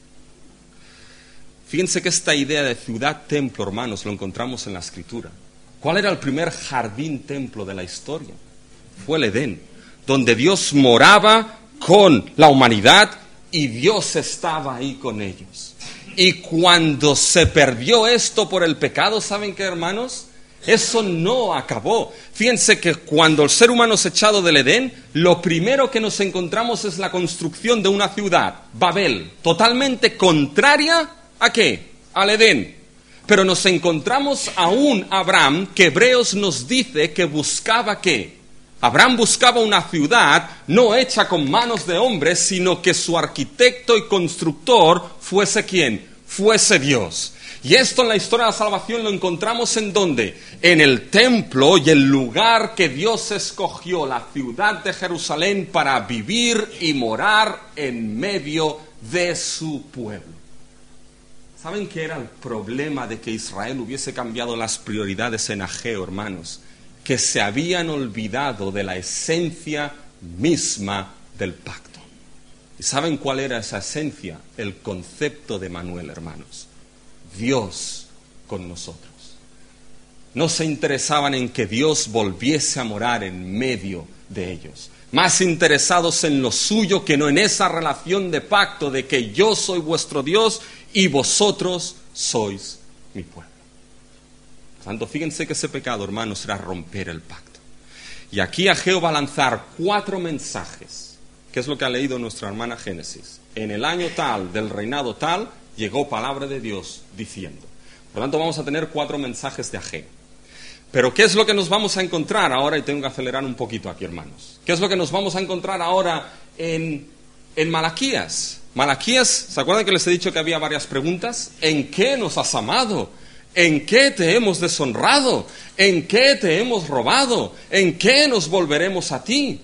Fíjense que esta idea de ciudad-templo, hermanos, lo encontramos en la Escritura. ¿Cuál era el primer jardín-templo de la historia? Fue el Edén, donde Dios moraba con la humanidad y Dios estaba ahí con ellos. Y cuando se perdió esto por el pecado, ¿saben qué, hermanos? Eso no acabó. Fíjense que cuando el ser humano es echado del Edén, lo primero que nos encontramos es la construcción de una ciudad, Babel, totalmente contraria ¿a qué? Al Edén. Pero nos encontramos a un Abraham que Hebreos nos dice que buscaba ¿qué? Abraham buscaba una ciudad no hecha con manos de hombres, sino que su arquitecto y constructor fuese ¿quién? Fuese Dios. Y esto en la historia de la salvación lo encontramos ¿en dónde? En el templo y el lugar que Dios escogió, la ciudad de Jerusalén, para vivir y morar en medio de su pueblo. ¿Saben qué era el problema de que Israel hubiese cambiado las prioridades en Ageo, hermanos? Que se habían olvidado de la esencia misma del pacto. ¿Y saben cuál era esa esencia? El concepto de Manuel, hermanos. Dios con nosotros. No se interesaban en que Dios volviese a morar en medio de ellos. Más interesados en lo suyo que no en esa relación de pacto de que yo soy vuestro Dios y vosotros sois mi pueblo. Por tanto, fíjense que ese pecado, hermanos, era romper el pacto. Y aquí Ageo va a lanzar cuatro mensajes, que es lo que ha leído nuestra hermana Génesis. En el año tal, del reinado tal, llegó palabra de Dios diciendo. Por tanto, vamos a tener cuatro mensajes de Ageo. Pero ¿qué es lo que nos vamos a encontrar ahora? Y tengo que acelerar un poquito aquí, hermanos. ¿Qué es lo que nos vamos a encontrar ahora en, en Malaquías? Malaquías, ¿se acuerdan que les he dicho que había varias preguntas? ¿En qué nos has amado? ¿En qué te hemos deshonrado? ¿En qué te hemos robado? ¿En qué nos volveremos a ti?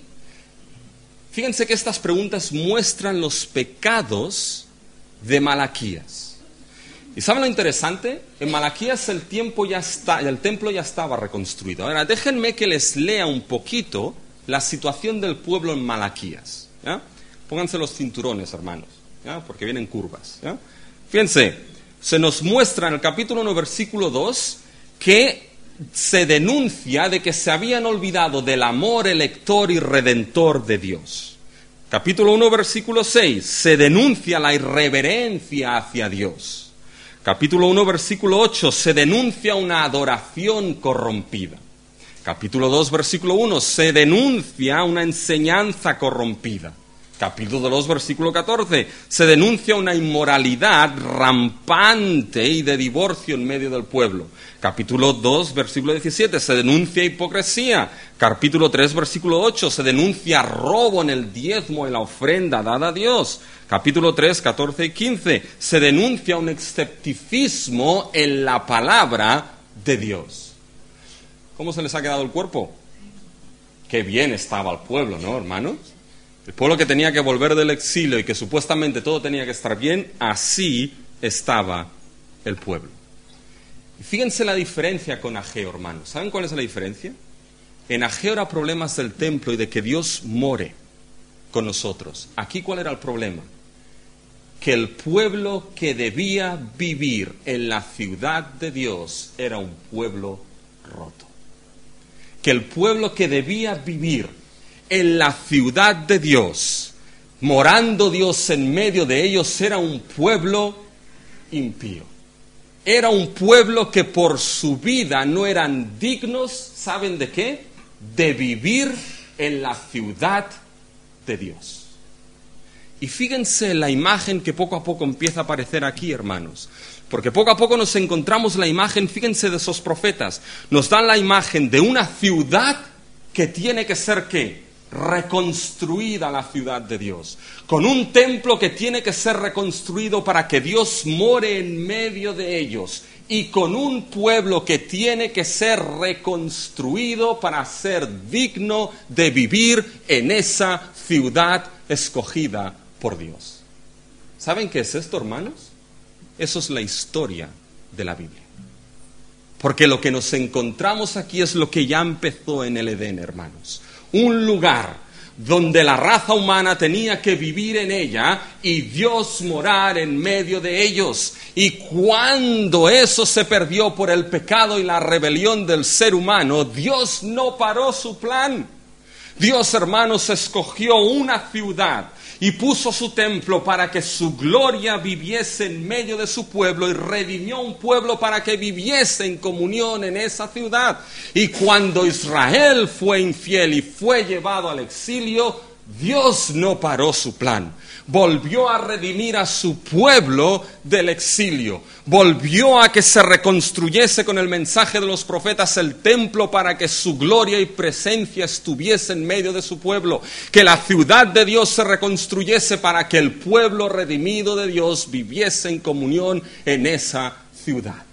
Fíjense que estas preguntas muestran los pecados de Malaquías. ¿Y saben lo interesante? En Malaquías el, tiempo ya está, el templo ya estaba reconstruido. Ahora, déjenme que les lea un poquito la situación del pueblo en Malaquías. ¿Ya? Pónganse los cinturones, hermanos, ¿ya? Porque vienen curvas. ¿Ya? Fíjense, se nos muestra en el capítulo uno, versículo dos, que se denuncia de que se habían olvidado del amor elector y redentor de Dios. Capítulo uno, versículo seis, se denuncia la irreverencia hacia Dios. Capítulo uno, versículo ocho, se denuncia una adoración corrompida. Capítulo dos, versículo uno, se denuncia una enseñanza corrompida. Capítulo dos, versículo catorce, se denuncia una inmoralidad rampante y de divorcio en medio del pueblo. Capítulo dos, versículo diecisiete, se denuncia hipocresía. Capítulo tres, versículo ocho, se denuncia robo en el diezmo y la ofrenda dada a Dios. Capítulo tres, catorce y quince, se denuncia un escepticismo en la palabra de Dios. ¿Cómo se les ha quedado el cuerpo? Qué bien estaba el pueblo, ¿no, hermanos? El pueblo que tenía que volver del exilio y que supuestamente todo tenía que estar bien, así estaba el pueblo. Y fíjense la diferencia con Ageo, hermanos. ¿Saben cuál es la diferencia? En Ageo era problemas del templo y de que Dios more con nosotros. Aquí, ¿cuál era el problema? que el pueblo que debía vivir en la ciudad de Dios era un pueblo roto. Que el pueblo que debía vivir en la ciudad de Dios, morando Dios en medio de ellos, era un pueblo impío. Era un pueblo que por su vida no eran dignos, ¿saben de qué? De vivir en la ciudad de Dios. Y fíjense la imagen que poco a poco empieza a aparecer aquí, hermanos. Porque poco a poco nos encontramos la imagen, fíjense, de esos profetas. Nos dan la imagen de una ciudad que tiene que ser, ¿qué? Reconstruida, la ciudad de Dios. Con un templo que tiene que ser reconstruido para que Dios more en medio de ellos. Y con un pueblo que tiene que ser reconstruido para ser digno de vivir en esa ciudad escogida por Dios. ¿Saben qué es esto, hermanos? Eso es la historia de la Biblia. Porque lo que nos encontramos aquí es lo que ya empezó en el Edén, hermanos. Un lugar donde la raza humana tenía que vivir en ella y Dios morar en medio de ellos. Y cuando eso se perdió por el pecado y la rebelión del ser humano, Dios no paró su plan. Dios, hermanos, escogió una ciudad y puso su templo para que su gloria viviese en medio de su pueblo y redimió un pueblo para que viviese en comunión en esa ciudad. Y cuando Israel fue infiel y fue llevado al exilio, Dios no paró su plan. Volvió a redimir a su pueblo del exilio. Volvió a que se reconstruyese con el mensaje de los profetas el templo para que su gloria y presencia estuviese en medio de su pueblo. Que la ciudad de Dios se reconstruyese para que el pueblo redimido de Dios viviese en comunión en esa ciudad.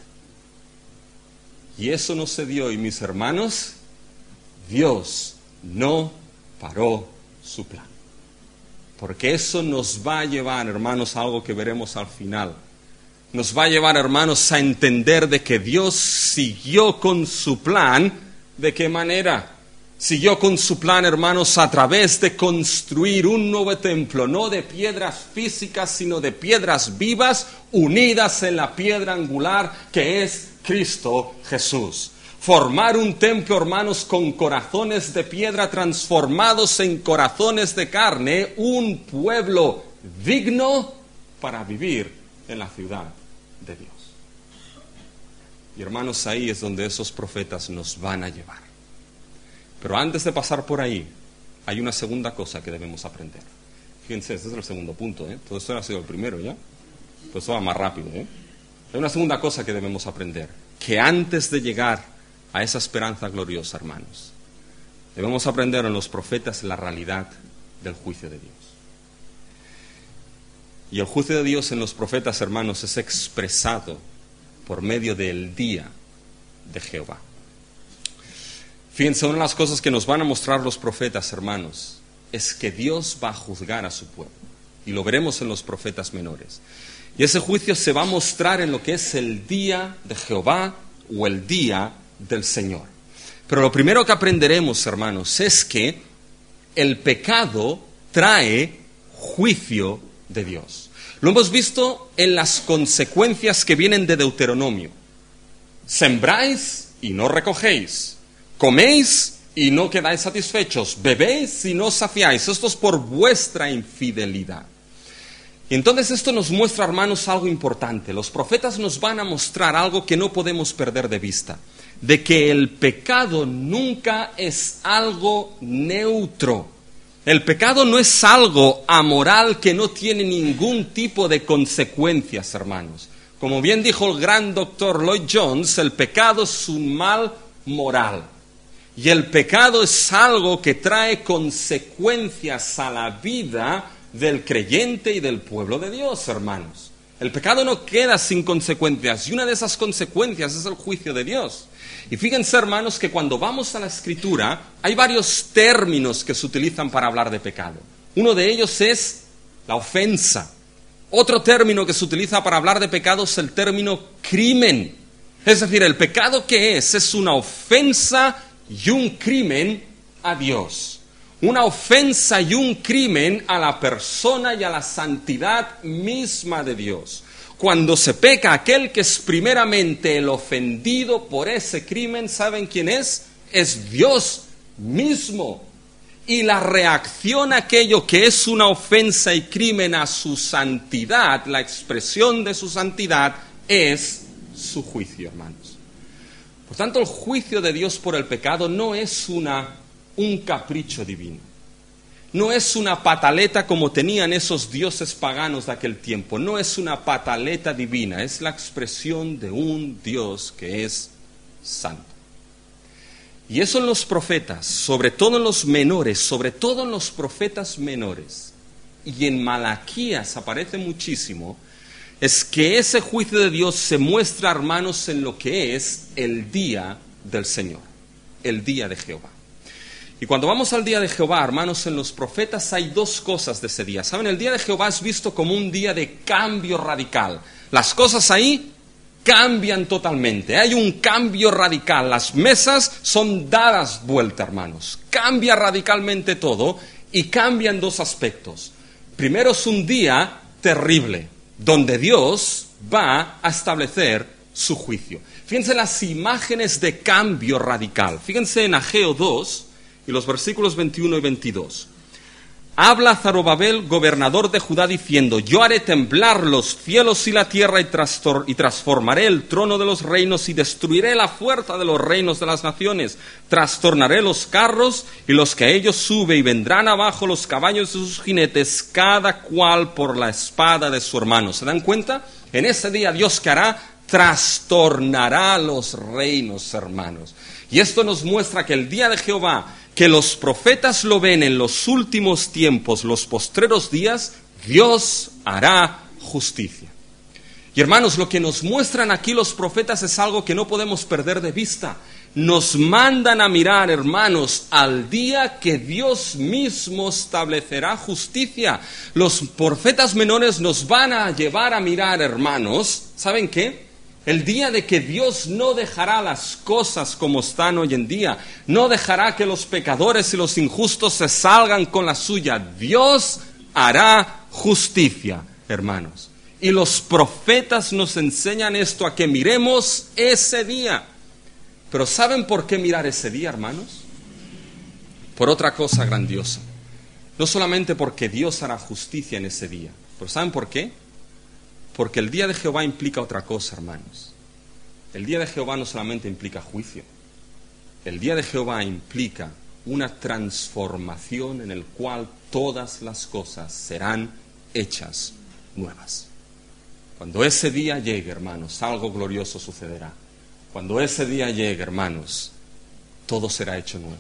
Y eso no se dio, y mis hermanos, Dios no paró su plan. Porque eso nos va a llevar, hermanos, a algo que veremos al final. Nos va a llevar, hermanos, a entender de que Dios siguió con su plan. ¿De qué manera? Siguió con su plan, hermanos, a través de construir un nuevo templo, no de piedras físicas, sino de piedras vivas, unidas en la piedra angular que es Cristo Jesús. Formar un templo, hermanos, con corazones de piedra transformados en corazones de carne, un pueblo digno para vivir en la ciudad de Dios. Y hermanos, ahí es donde esos profetas nos van a llevar. Pero antes de pasar por ahí, hay una segunda cosa que debemos aprender. Fíjense, este es el segundo punto, ¿eh? Todo esto ha sido el primero, ¿ya? Pues eso va más rápido, ¿eh? Hay una segunda cosa que debemos aprender. Que antes de llegar a esa esperanza gloriosa, hermanos, debemos aprender en los profetas la realidad del juicio de Dios. Y el juicio de Dios en los profetas, hermanos, es expresado por medio del día de Jehová. Fíjense, una de las cosas que nos van a mostrar los profetas, hermanos, es que Dios va a juzgar a su pueblo. Y lo veremos en los profetas menores. Y ese juicio se va a mostrar en lo que es el día de Jehová o el día del Señor. Pero lo primero que aprenderemos, hermanos, es que el pecado trae juicio de Dios. Lo hemos visto en las consecuencias que vienen de Deuteronomio. Sembráis y no recogéis. Coméis y no quedáis satisfechos. Bebéis y no saciáis. Esto es por vuestra infidelidad. Y entonces esto nos muestra, hermanos, algo importante. Los profetas nos van a mostrar algo que no podemos perder de vista. De que el pecado nunca es algo neutro. El pecado no es algo amoral que no tiene ningún tipo de consecuencias, hermanos. Como bien dijo el gran doctor Lloyd Jones, el pecado es un mal moral. Y el pecado es algo que trae consecuencias a la vida del creyente y del pueblo de Dios, hermanos. El pecado no queda sin consecuencias, y una de esas consecuencias es el juicio de Dios. Y fíjense, hermanos, que cuando vamos a la Escritura, hay varios términos que se utilizan para hablar de pecado. Uno de ellos es la ofensa. Otro término que se utiliza para hablar de pecado es el término crimen. Es decir, el pecado, ¿qué es? Es una ofensa y un crimen a Dios. una ofensa y un crimen a la persona y a la santidad misma de Dios. Cuando se peca, aquel que es primeramente el ofendido por ese crimen, ¿saben quién es? Es Dios mismo. Y la reacción a aquello que es una ofensa y crimen a su santidad, la expresión de su santidad, es su juicio, hermanos. Por tanto, el juicio de Dios por el pecado no es una, un capricho divino. No es una pataleta como tenían esos dioses paganos de aquel tiempo. No es una pataleta divina. Es la expresión de un Dios que es santo. Y eso en los profetas, sobre todo en los menores, sobre todo en los profetas menores, y en Malaquías aparece muchísimo, es que ese juicio de Dios se muestra, hermanos, en lo que es el día del Señor, el día de Jehová. Y cuando vamos al día de Jehová, hermanos, en los profetas hay dos cosas de ese día. ¿Saben? El día de Jehová es visto como un día de cambio radical. Las cosas ahí cambian totalmente. Hay un cambio radical. Las mesas son dadas vuelta, hermanos. Cambia radicalmente todo y cambian dos aspectos. Primero es un día terrible, donde Dios va a establecer su juicio. Fíjense las imágenes de cambio radical. Fíjense en Ageo dos y los versículos veintiuno y veintidós. Habla Zorobabel, gobernador de Judá, diciendo: yo haré temblar los cielos y la tierra y, trastor- y transformaré el trono de los reinos y destruiré la fuerza de los reinos de las naciones. Trastornaré los carros y los que a ellos sube, y vendrán abajo los caballos de sus jinetes, cada cual por la espada de su hermano. ¿Se dan cuenta? En ese día Dios, ¿qué hará? Trastornará los reinos, hermanos. Y esto nos muestra que el día de Jehová, que los profetas lo ven en los últimos tiempos, los postreros días, Dios hará justicia. Y hermanos, lo que nos muestran aquí los profetas es algo que no podemos perder de vista. Nos mandan a mirar, hermanos, al día que Dios mismo establecerá justicia. Los profetas menores nos van a llevar a mirar, hermanos, ¿saben qué? El día de que Dios no dejará las cosas como están hoy en día, no dejará que los pecadores y los injustos se salgan con la suya. Dios hará justicia, hermanos. Y los profetas nos enseñan esto, a que miremos ese día. Pero ¿saben por qué mirar ese día, hermanos? Por otra cosa grandiosa. No solamente porque Dios hará justicia en ese día, pero ¿saben por qué? Porque el día de Jehová implica otra cosa, hermanos. El día de Jehová no solamente implica juicio. El día de Jehová implica una transformación en el cual todas las cosas serán hechas nuevas. Cuando ese día llegue, hermanos, algo glorioso sucederá. Cuando ese día llegue, hermanos, todo será hecho nuevo.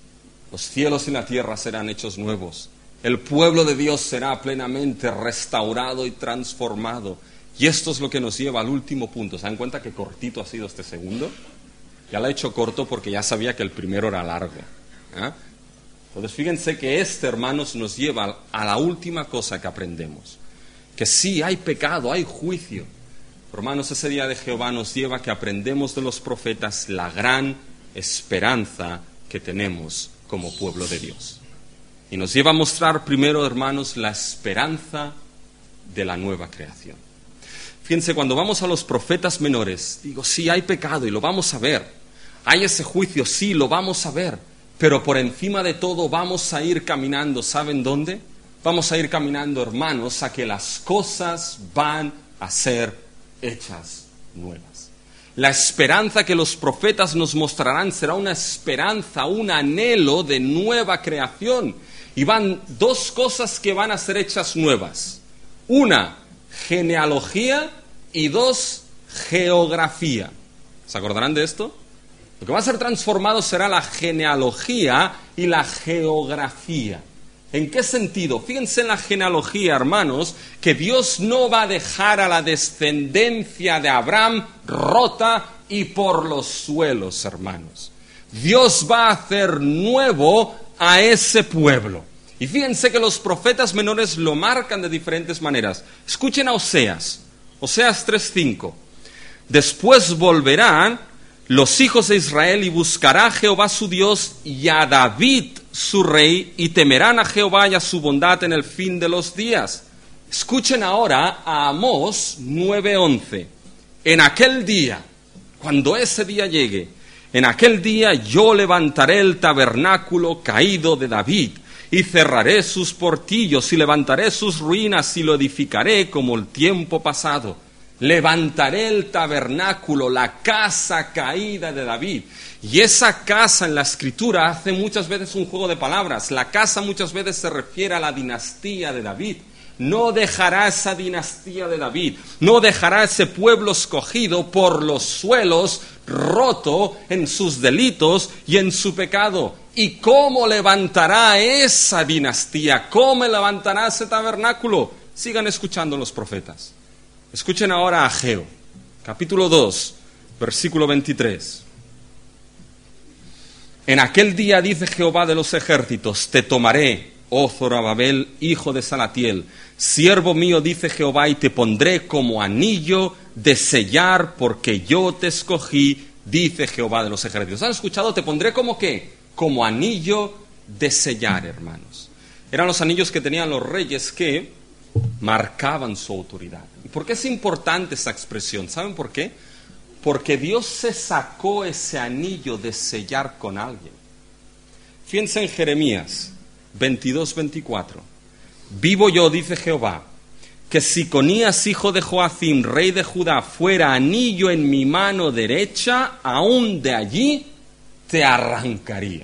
Los cielos y la tierra serán hechos nuevos. El pueblo de Dios será plenamente restaurado y transformado. Y esto es lo que nos lleva al último punto. ¿Se dan cuenta que cortito ha sido este segundo? Ya lo he hecho corto porque ya sabía que el primero era largo. ¿eh? Entonces fíjense que este, hermanos, nos lleva a la última cosa que aprendemos. Que sí, hay pecado, hay juicio. Hermanos, ese día de Jehová nos lleva a que aprendemos de los profetas la gran esperanza que tenemos como pueblo de Dios. Y nos lleva a mostrar primero, hermanos, la esperanza de la nueva creación. Fíjense, cuando vamos a los profetas menores, digo, sí, hay pecado y lo vamos a ver. Hay ese juicio, sí, lo vamos a ver. Pero por encima de todo vamos a ir caminando, ¿saben dónde? Vamos a ir caminando, hermanos, a que las cosas van a ser hechas nuevas. La esperanza que los profetas nos mostrarán será una esperanza, un anhelo de nueva creación. Y van dos cosas que van a ser hechas nuevas. Una, genealogía, y dos, geografía. ¿Se acordarán de esto? Lo que va a ser transformado será la genealogía y la geografía. ¿En qué sentido? Fíjense en la genealogía, hermanos, que Dios no va a dejar a la descendencia de Abraham rota y por los suelos, hermanos. Dios va a hacer nuevo a ese pueblo. Y fíjense que los profetas menores lo marcan de diferentes maneras. Escuchen a Oseas, Oseas tres cinco. Después volverán los hijos de Israel y buscará a Jehová su Dios y a David su rey, y temerán a Jehová y a su bondad en el fin de los días. Escuchen ahora a Amós nueve once. En aquel día, cuando ese día llegue, en aquel día yo levantaré el tabernáculo caído de David, y cerraré sus portillos, y levantaré sus ruinas, y lo edificaré como el tiempo pasado. Levantaré el tabernáculo, la casa caída de David. Y esa casa en la Escritura hace muchas veces un juego de palabras. La casa muchas veces se refiere a la dinastía de David. No dejará esa dinastía de David, no dejará ese pueblo escogido por los suelos, roto en sus delitos y en su pecado. ¿Y cómo levantará esa dinastía? ¿Cómo levantará ese tabernáculo? Sigan escuchando los profetas. Escuchen ahora a Ageo, capítulo dos, versículo veintitrés. En aquel día, dice Jehová de los ejércitos, te tomaré, oh Zorobabel, hijo de Salatiel, siervo mío, dice Jehová, y te pondré como anillo de sellar, porque yo te escogí, dice Jehová de los ejércitos. ¿Han escuchado? Te pondré como qué? Como anillo de sellar, hermanos. Eran los anillos que tenían los reyes que marcaban su autoridad. ¿Y por qué es importante esa expresión? ¿Saben por qué? Porque Dios se sacó ese anillo de sellar con alguien. Fíjense en Jeremías veintidós veinticuatro. Vivo yo, dice Jehová, que si Conías, hijo de Joacim, rey de Judá, fuera anillo en mi mano derecha, aún de allí te arrancaría.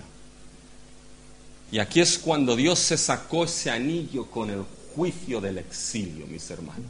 Y aquí es cuando Dios se sacó ese anillo con el juicio del exilio, mis hermanos.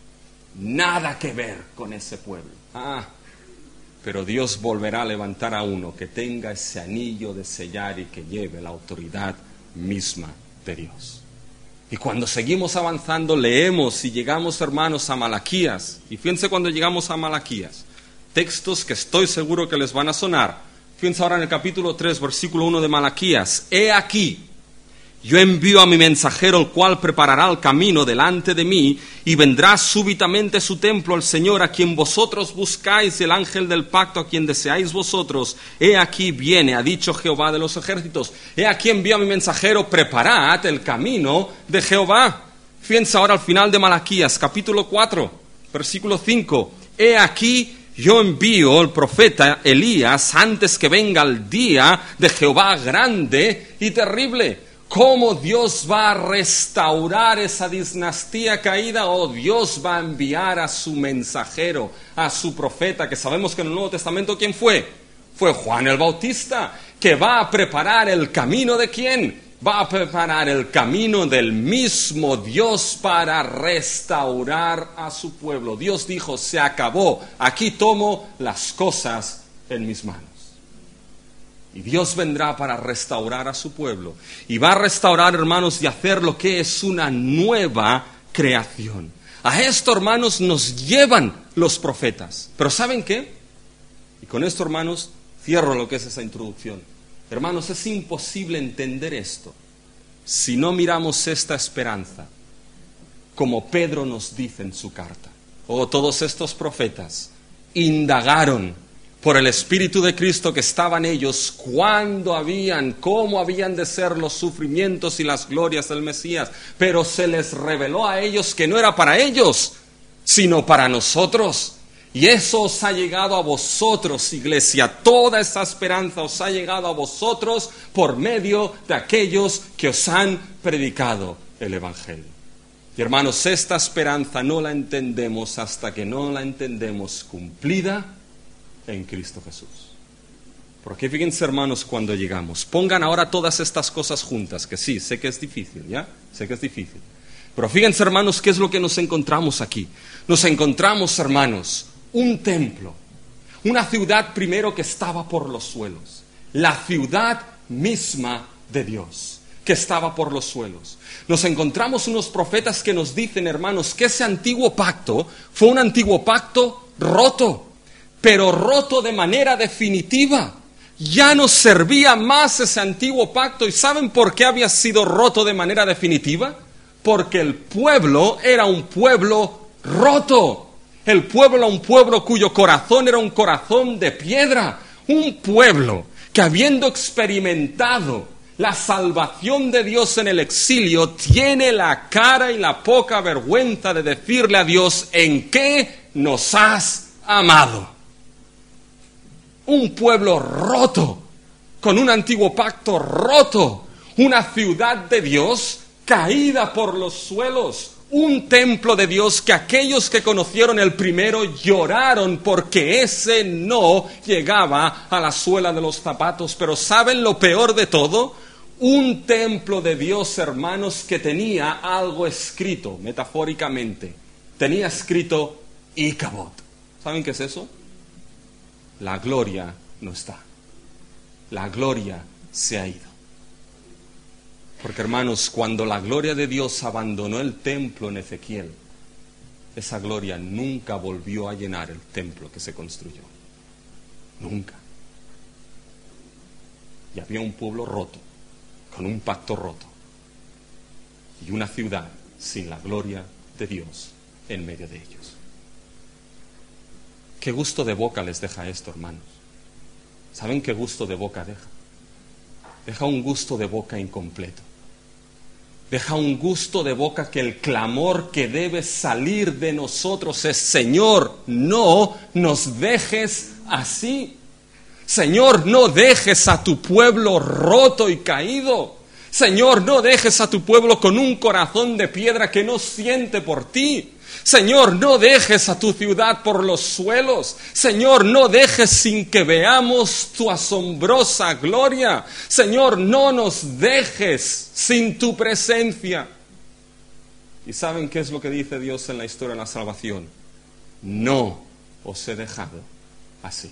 Nada que ver con ese pueblo. Ah, pero Dios volverá a levantar a uno que tenga ese anillo de sellar y que lleve la autoridad misma de Dios. Y cuando seguimos avanzando, leemos y llegamos, hermanos, a Malaquías. Y fíjense cuando llegamos a Malaquías, textos que estoy seguro que les van a sonar. Fíjense ahora en el capítulo tres, versículo uno de Malaquías. He aquí, yo envío a mi mensajero, el cual preparará el camino delante de mí, y vendrá súbitamente su templo el Señor, a quien vosotros buscáis, el ángel del pacto, a quien deseáis vosotros. He aquí viene, ha dicho Jehová de los ejércitos. He aquí envío a mi mensajero, preparad el camino de Jehová. Fíjense ahora al final de Malaquías, capítulo cuatro, versículo cinco. He aquí yo envío el profeta Elías antes que venga el día de Jehová grande y terrible. ¿Cómo Dios va a restaurar esa dinastía caída? ¿O Dios va a enviar a su mensajero, a su profeta, que sabemos que en el Nuevo Testamento ¿quién fue? Fue Juan el Bautista, que va a preparar el camino de ¿quién? Va a preparar el camino del mismo Dios para restaurar a su pueblo. Dios dijo, se acabó, aquí tomo las cosas en mis manos. Y Dios vendrá para restaurar a su pueblo. Y va a restaurar, hermanos, y hacer lo que es una nueva creación. A esto, hermanos, nos llevan los profetas. Pero ¿saben qué? Y con esto, hermanos, cierro lo que es esa introducción. Hermanos, es imposible entender esto si no miramos esta esperanza, como Pedro nos dice en su carta. Oh, todos estos profetas indagaron por el Espíritu de Cristo que estaba en ellos, cuándo habían, cómo habían de ser los sufrimientos y las glorias del Mesías, pero se les reveló a ellos que no era para ellos, sino para nosotros. Y eso os ha llegado a vosotros, iglesia, toda esa esperanza os ha llegado a vosotros por medio de aquellos que os han predicado el Evangelio. Y hermanos, esta esperanza no la entendemos hasta que no la entendemos cumplida en Cristo Jesús. Porque fíjense, hermanos, cuando llegamos, pongan ahora todas estas cosas juntas, que sí, sé que es difícil, ¿ya? Sé que es difícil. Pero fíjense, hermanos, qué es lo que nos encontramos aquí. Nos encontramos, hermanos, un templo, una ciudad primero que estaba por los suelos, la ciudad misma de Dios, que estaba por los suelos. Nos encontramos unos profetas que nos dicen, hermanos, que ese antiguo pacto fue un antiguo pacto roto, pero roto de manera definitiva. Ya no servía más ese antiguo pacto. ¿Y saben por qué había sido roto de manera definitiva? Porque el pueblo era un pueblo roto. El pueblo era un pueblo cuyo corazón era un corazón de piedra. Un pueblo que habiendo experimentado la salvación de Dios en el exilio, tiene la cara y la poca vergüenza de decirle a Dios: ¿en qué nos has amado? Un pueblo roto, con un antiguo pacto roto, una ciudad de Dios caída por los suelos, un templo de Dios que aquellos que conocieron el primero lloraron porque ese no llegaba a la suela de los zapatos. Pero ¿saben lo peor de todo? Un templo de Dios, hermanos, que tenía algo escrito, metafóricamente. Tenía escrito Icabod. ¿Saben qué es eso? La gloria no está. La gloria se ha ido. Porque, hermanos, cuando la gloria de Dios abandonó el templo en Ezequiel, esa gloria nunca volvió a llenar el templo que se construyó. Nunca. Y había un pueblo roto, con un pacto roto, y una ciudad sin la gloria de Dios en medio de ellos. ¿Qué gusto de boca les deja esto, hermanos? ¿Saben qué gusto de boca deja? Deja un gusto de boca incompleto. Deja un gusto de boca que el clamor que debe salir de nosotros es: Señor, no nos dejes así. Señor, no dejes a tu pueblo roto y caído. Señor, no dejes a tu pueblo con un corazón de piedra que no siente por ti. Señor, no dejes a tu ciudad por los suelos. Señor, no dejes sin que veamos tu asombrosa gloria. Señor, no nos dejes sin tu presencia. ¿Y saben qué es lo que dice Dios en la historia de la salvación? No os he dejado así.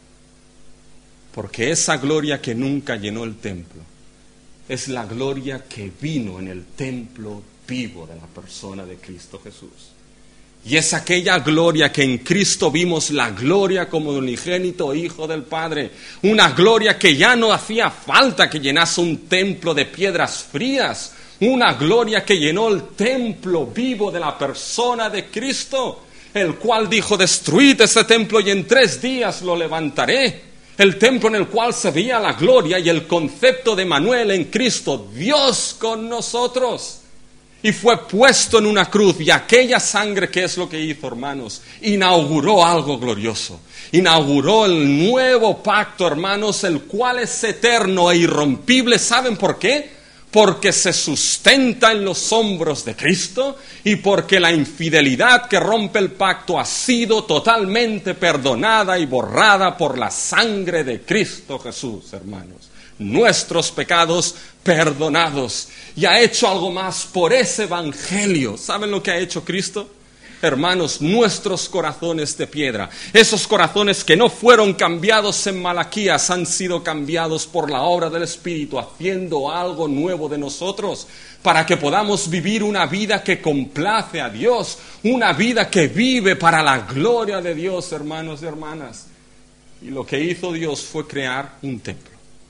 Porque esa gloria que nunca llenó el templo es la gloria que vino en el templo vivo de la persona de Cristo Jesús. Y es aquella gloria que en Cristo vimos, la gloria como unigénito Hijo del Padre. Una gloria que ya no hacía falta que llenase un templo de piedras frías. Una gloria que llenó el templo vivo de la persona de Cristo, el cual dijo: destruid ese templo y en tres días lo levantaré. El templo en el cual se veía la gloria y el concepto de Emmanuel en Cristo, Dios con nosotros. Y fue puesto en una cruz, y aquella sangre, ¿qué es lo que hizo, hermanos? Inauguró algo glorioso. Inauguró el nuevo pacto, hermanos, el cual es eterno e irrompible. ¿Saben por qué? Porque se sustenta en los hombros de Cristo y porque la infidelidad que rompe el pacto ha sido totalmente perdonada y borrada por la sangre de Cristo Jesús, hermanos. Nuestros pecados perdonados. Y ha hecho algo más por ese evangelio. ¿Saben lo que ha hecho Cristo? Hermanos, nuestros corazones de piedra, esos corazones que no fueron cambiados en Malaquías, han sido cambiados por la obra del Espíritu, haciendo algo nuevo de nosotros, para que podamos vivir una vida que complace a Dios, una vida que vive para la gloria de Dios, hermanos y hermanas. Y lo que hizo Dios fue crear un templo,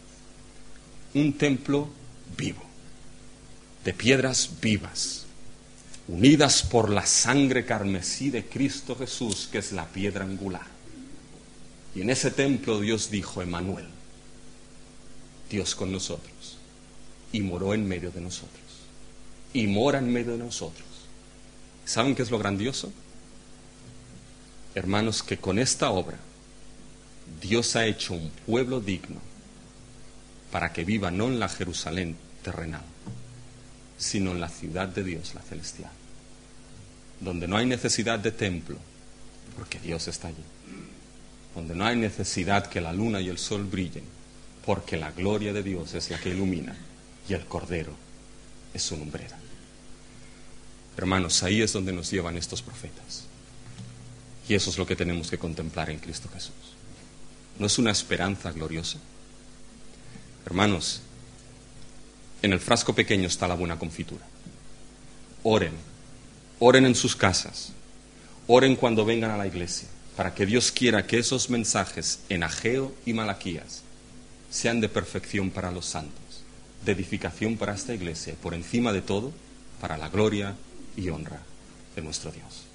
un templo vivo, de piedras vivas, unidas por la sangre carmesí de Cristo Jesús, que es la piedra angular. Y en ese templo Dios dijo: Emmanuel, Dios con nosotros, y moró en medio de nosotros, y mora en medio de nosotros. ¿Saben qué es lo grandioso? Hermanos, que con esta obra Dios ha hecho un pueblo digno para que viva no en la Jerusalén terrenal, sino en la ciudad de Dios, la celestial, donde no hay necesidad de templo, porque Dios está allí, donde no hay necesidad que la luna y el sol brillen, porque la gloria de Dios es la que ilumina y el Cordero es su lumbrera. Hermanos, ahí es donde nos llevan estos profetas, y eso es lo que tenemos que contemplar en Cristo Jesús. ¿No es una esperanza gloriosa? Hermanos, en el frasco pequeño está la buena confitura. Oren, oren en sus casas, oren cuando vengan a la iglesia, para que Dios quiera que esos mensajes en Ageo y Malaquías sean de perfección para los santos, de edificación para esta iglesia y por encima de todo, para la gloria y honra de nuestro Dios.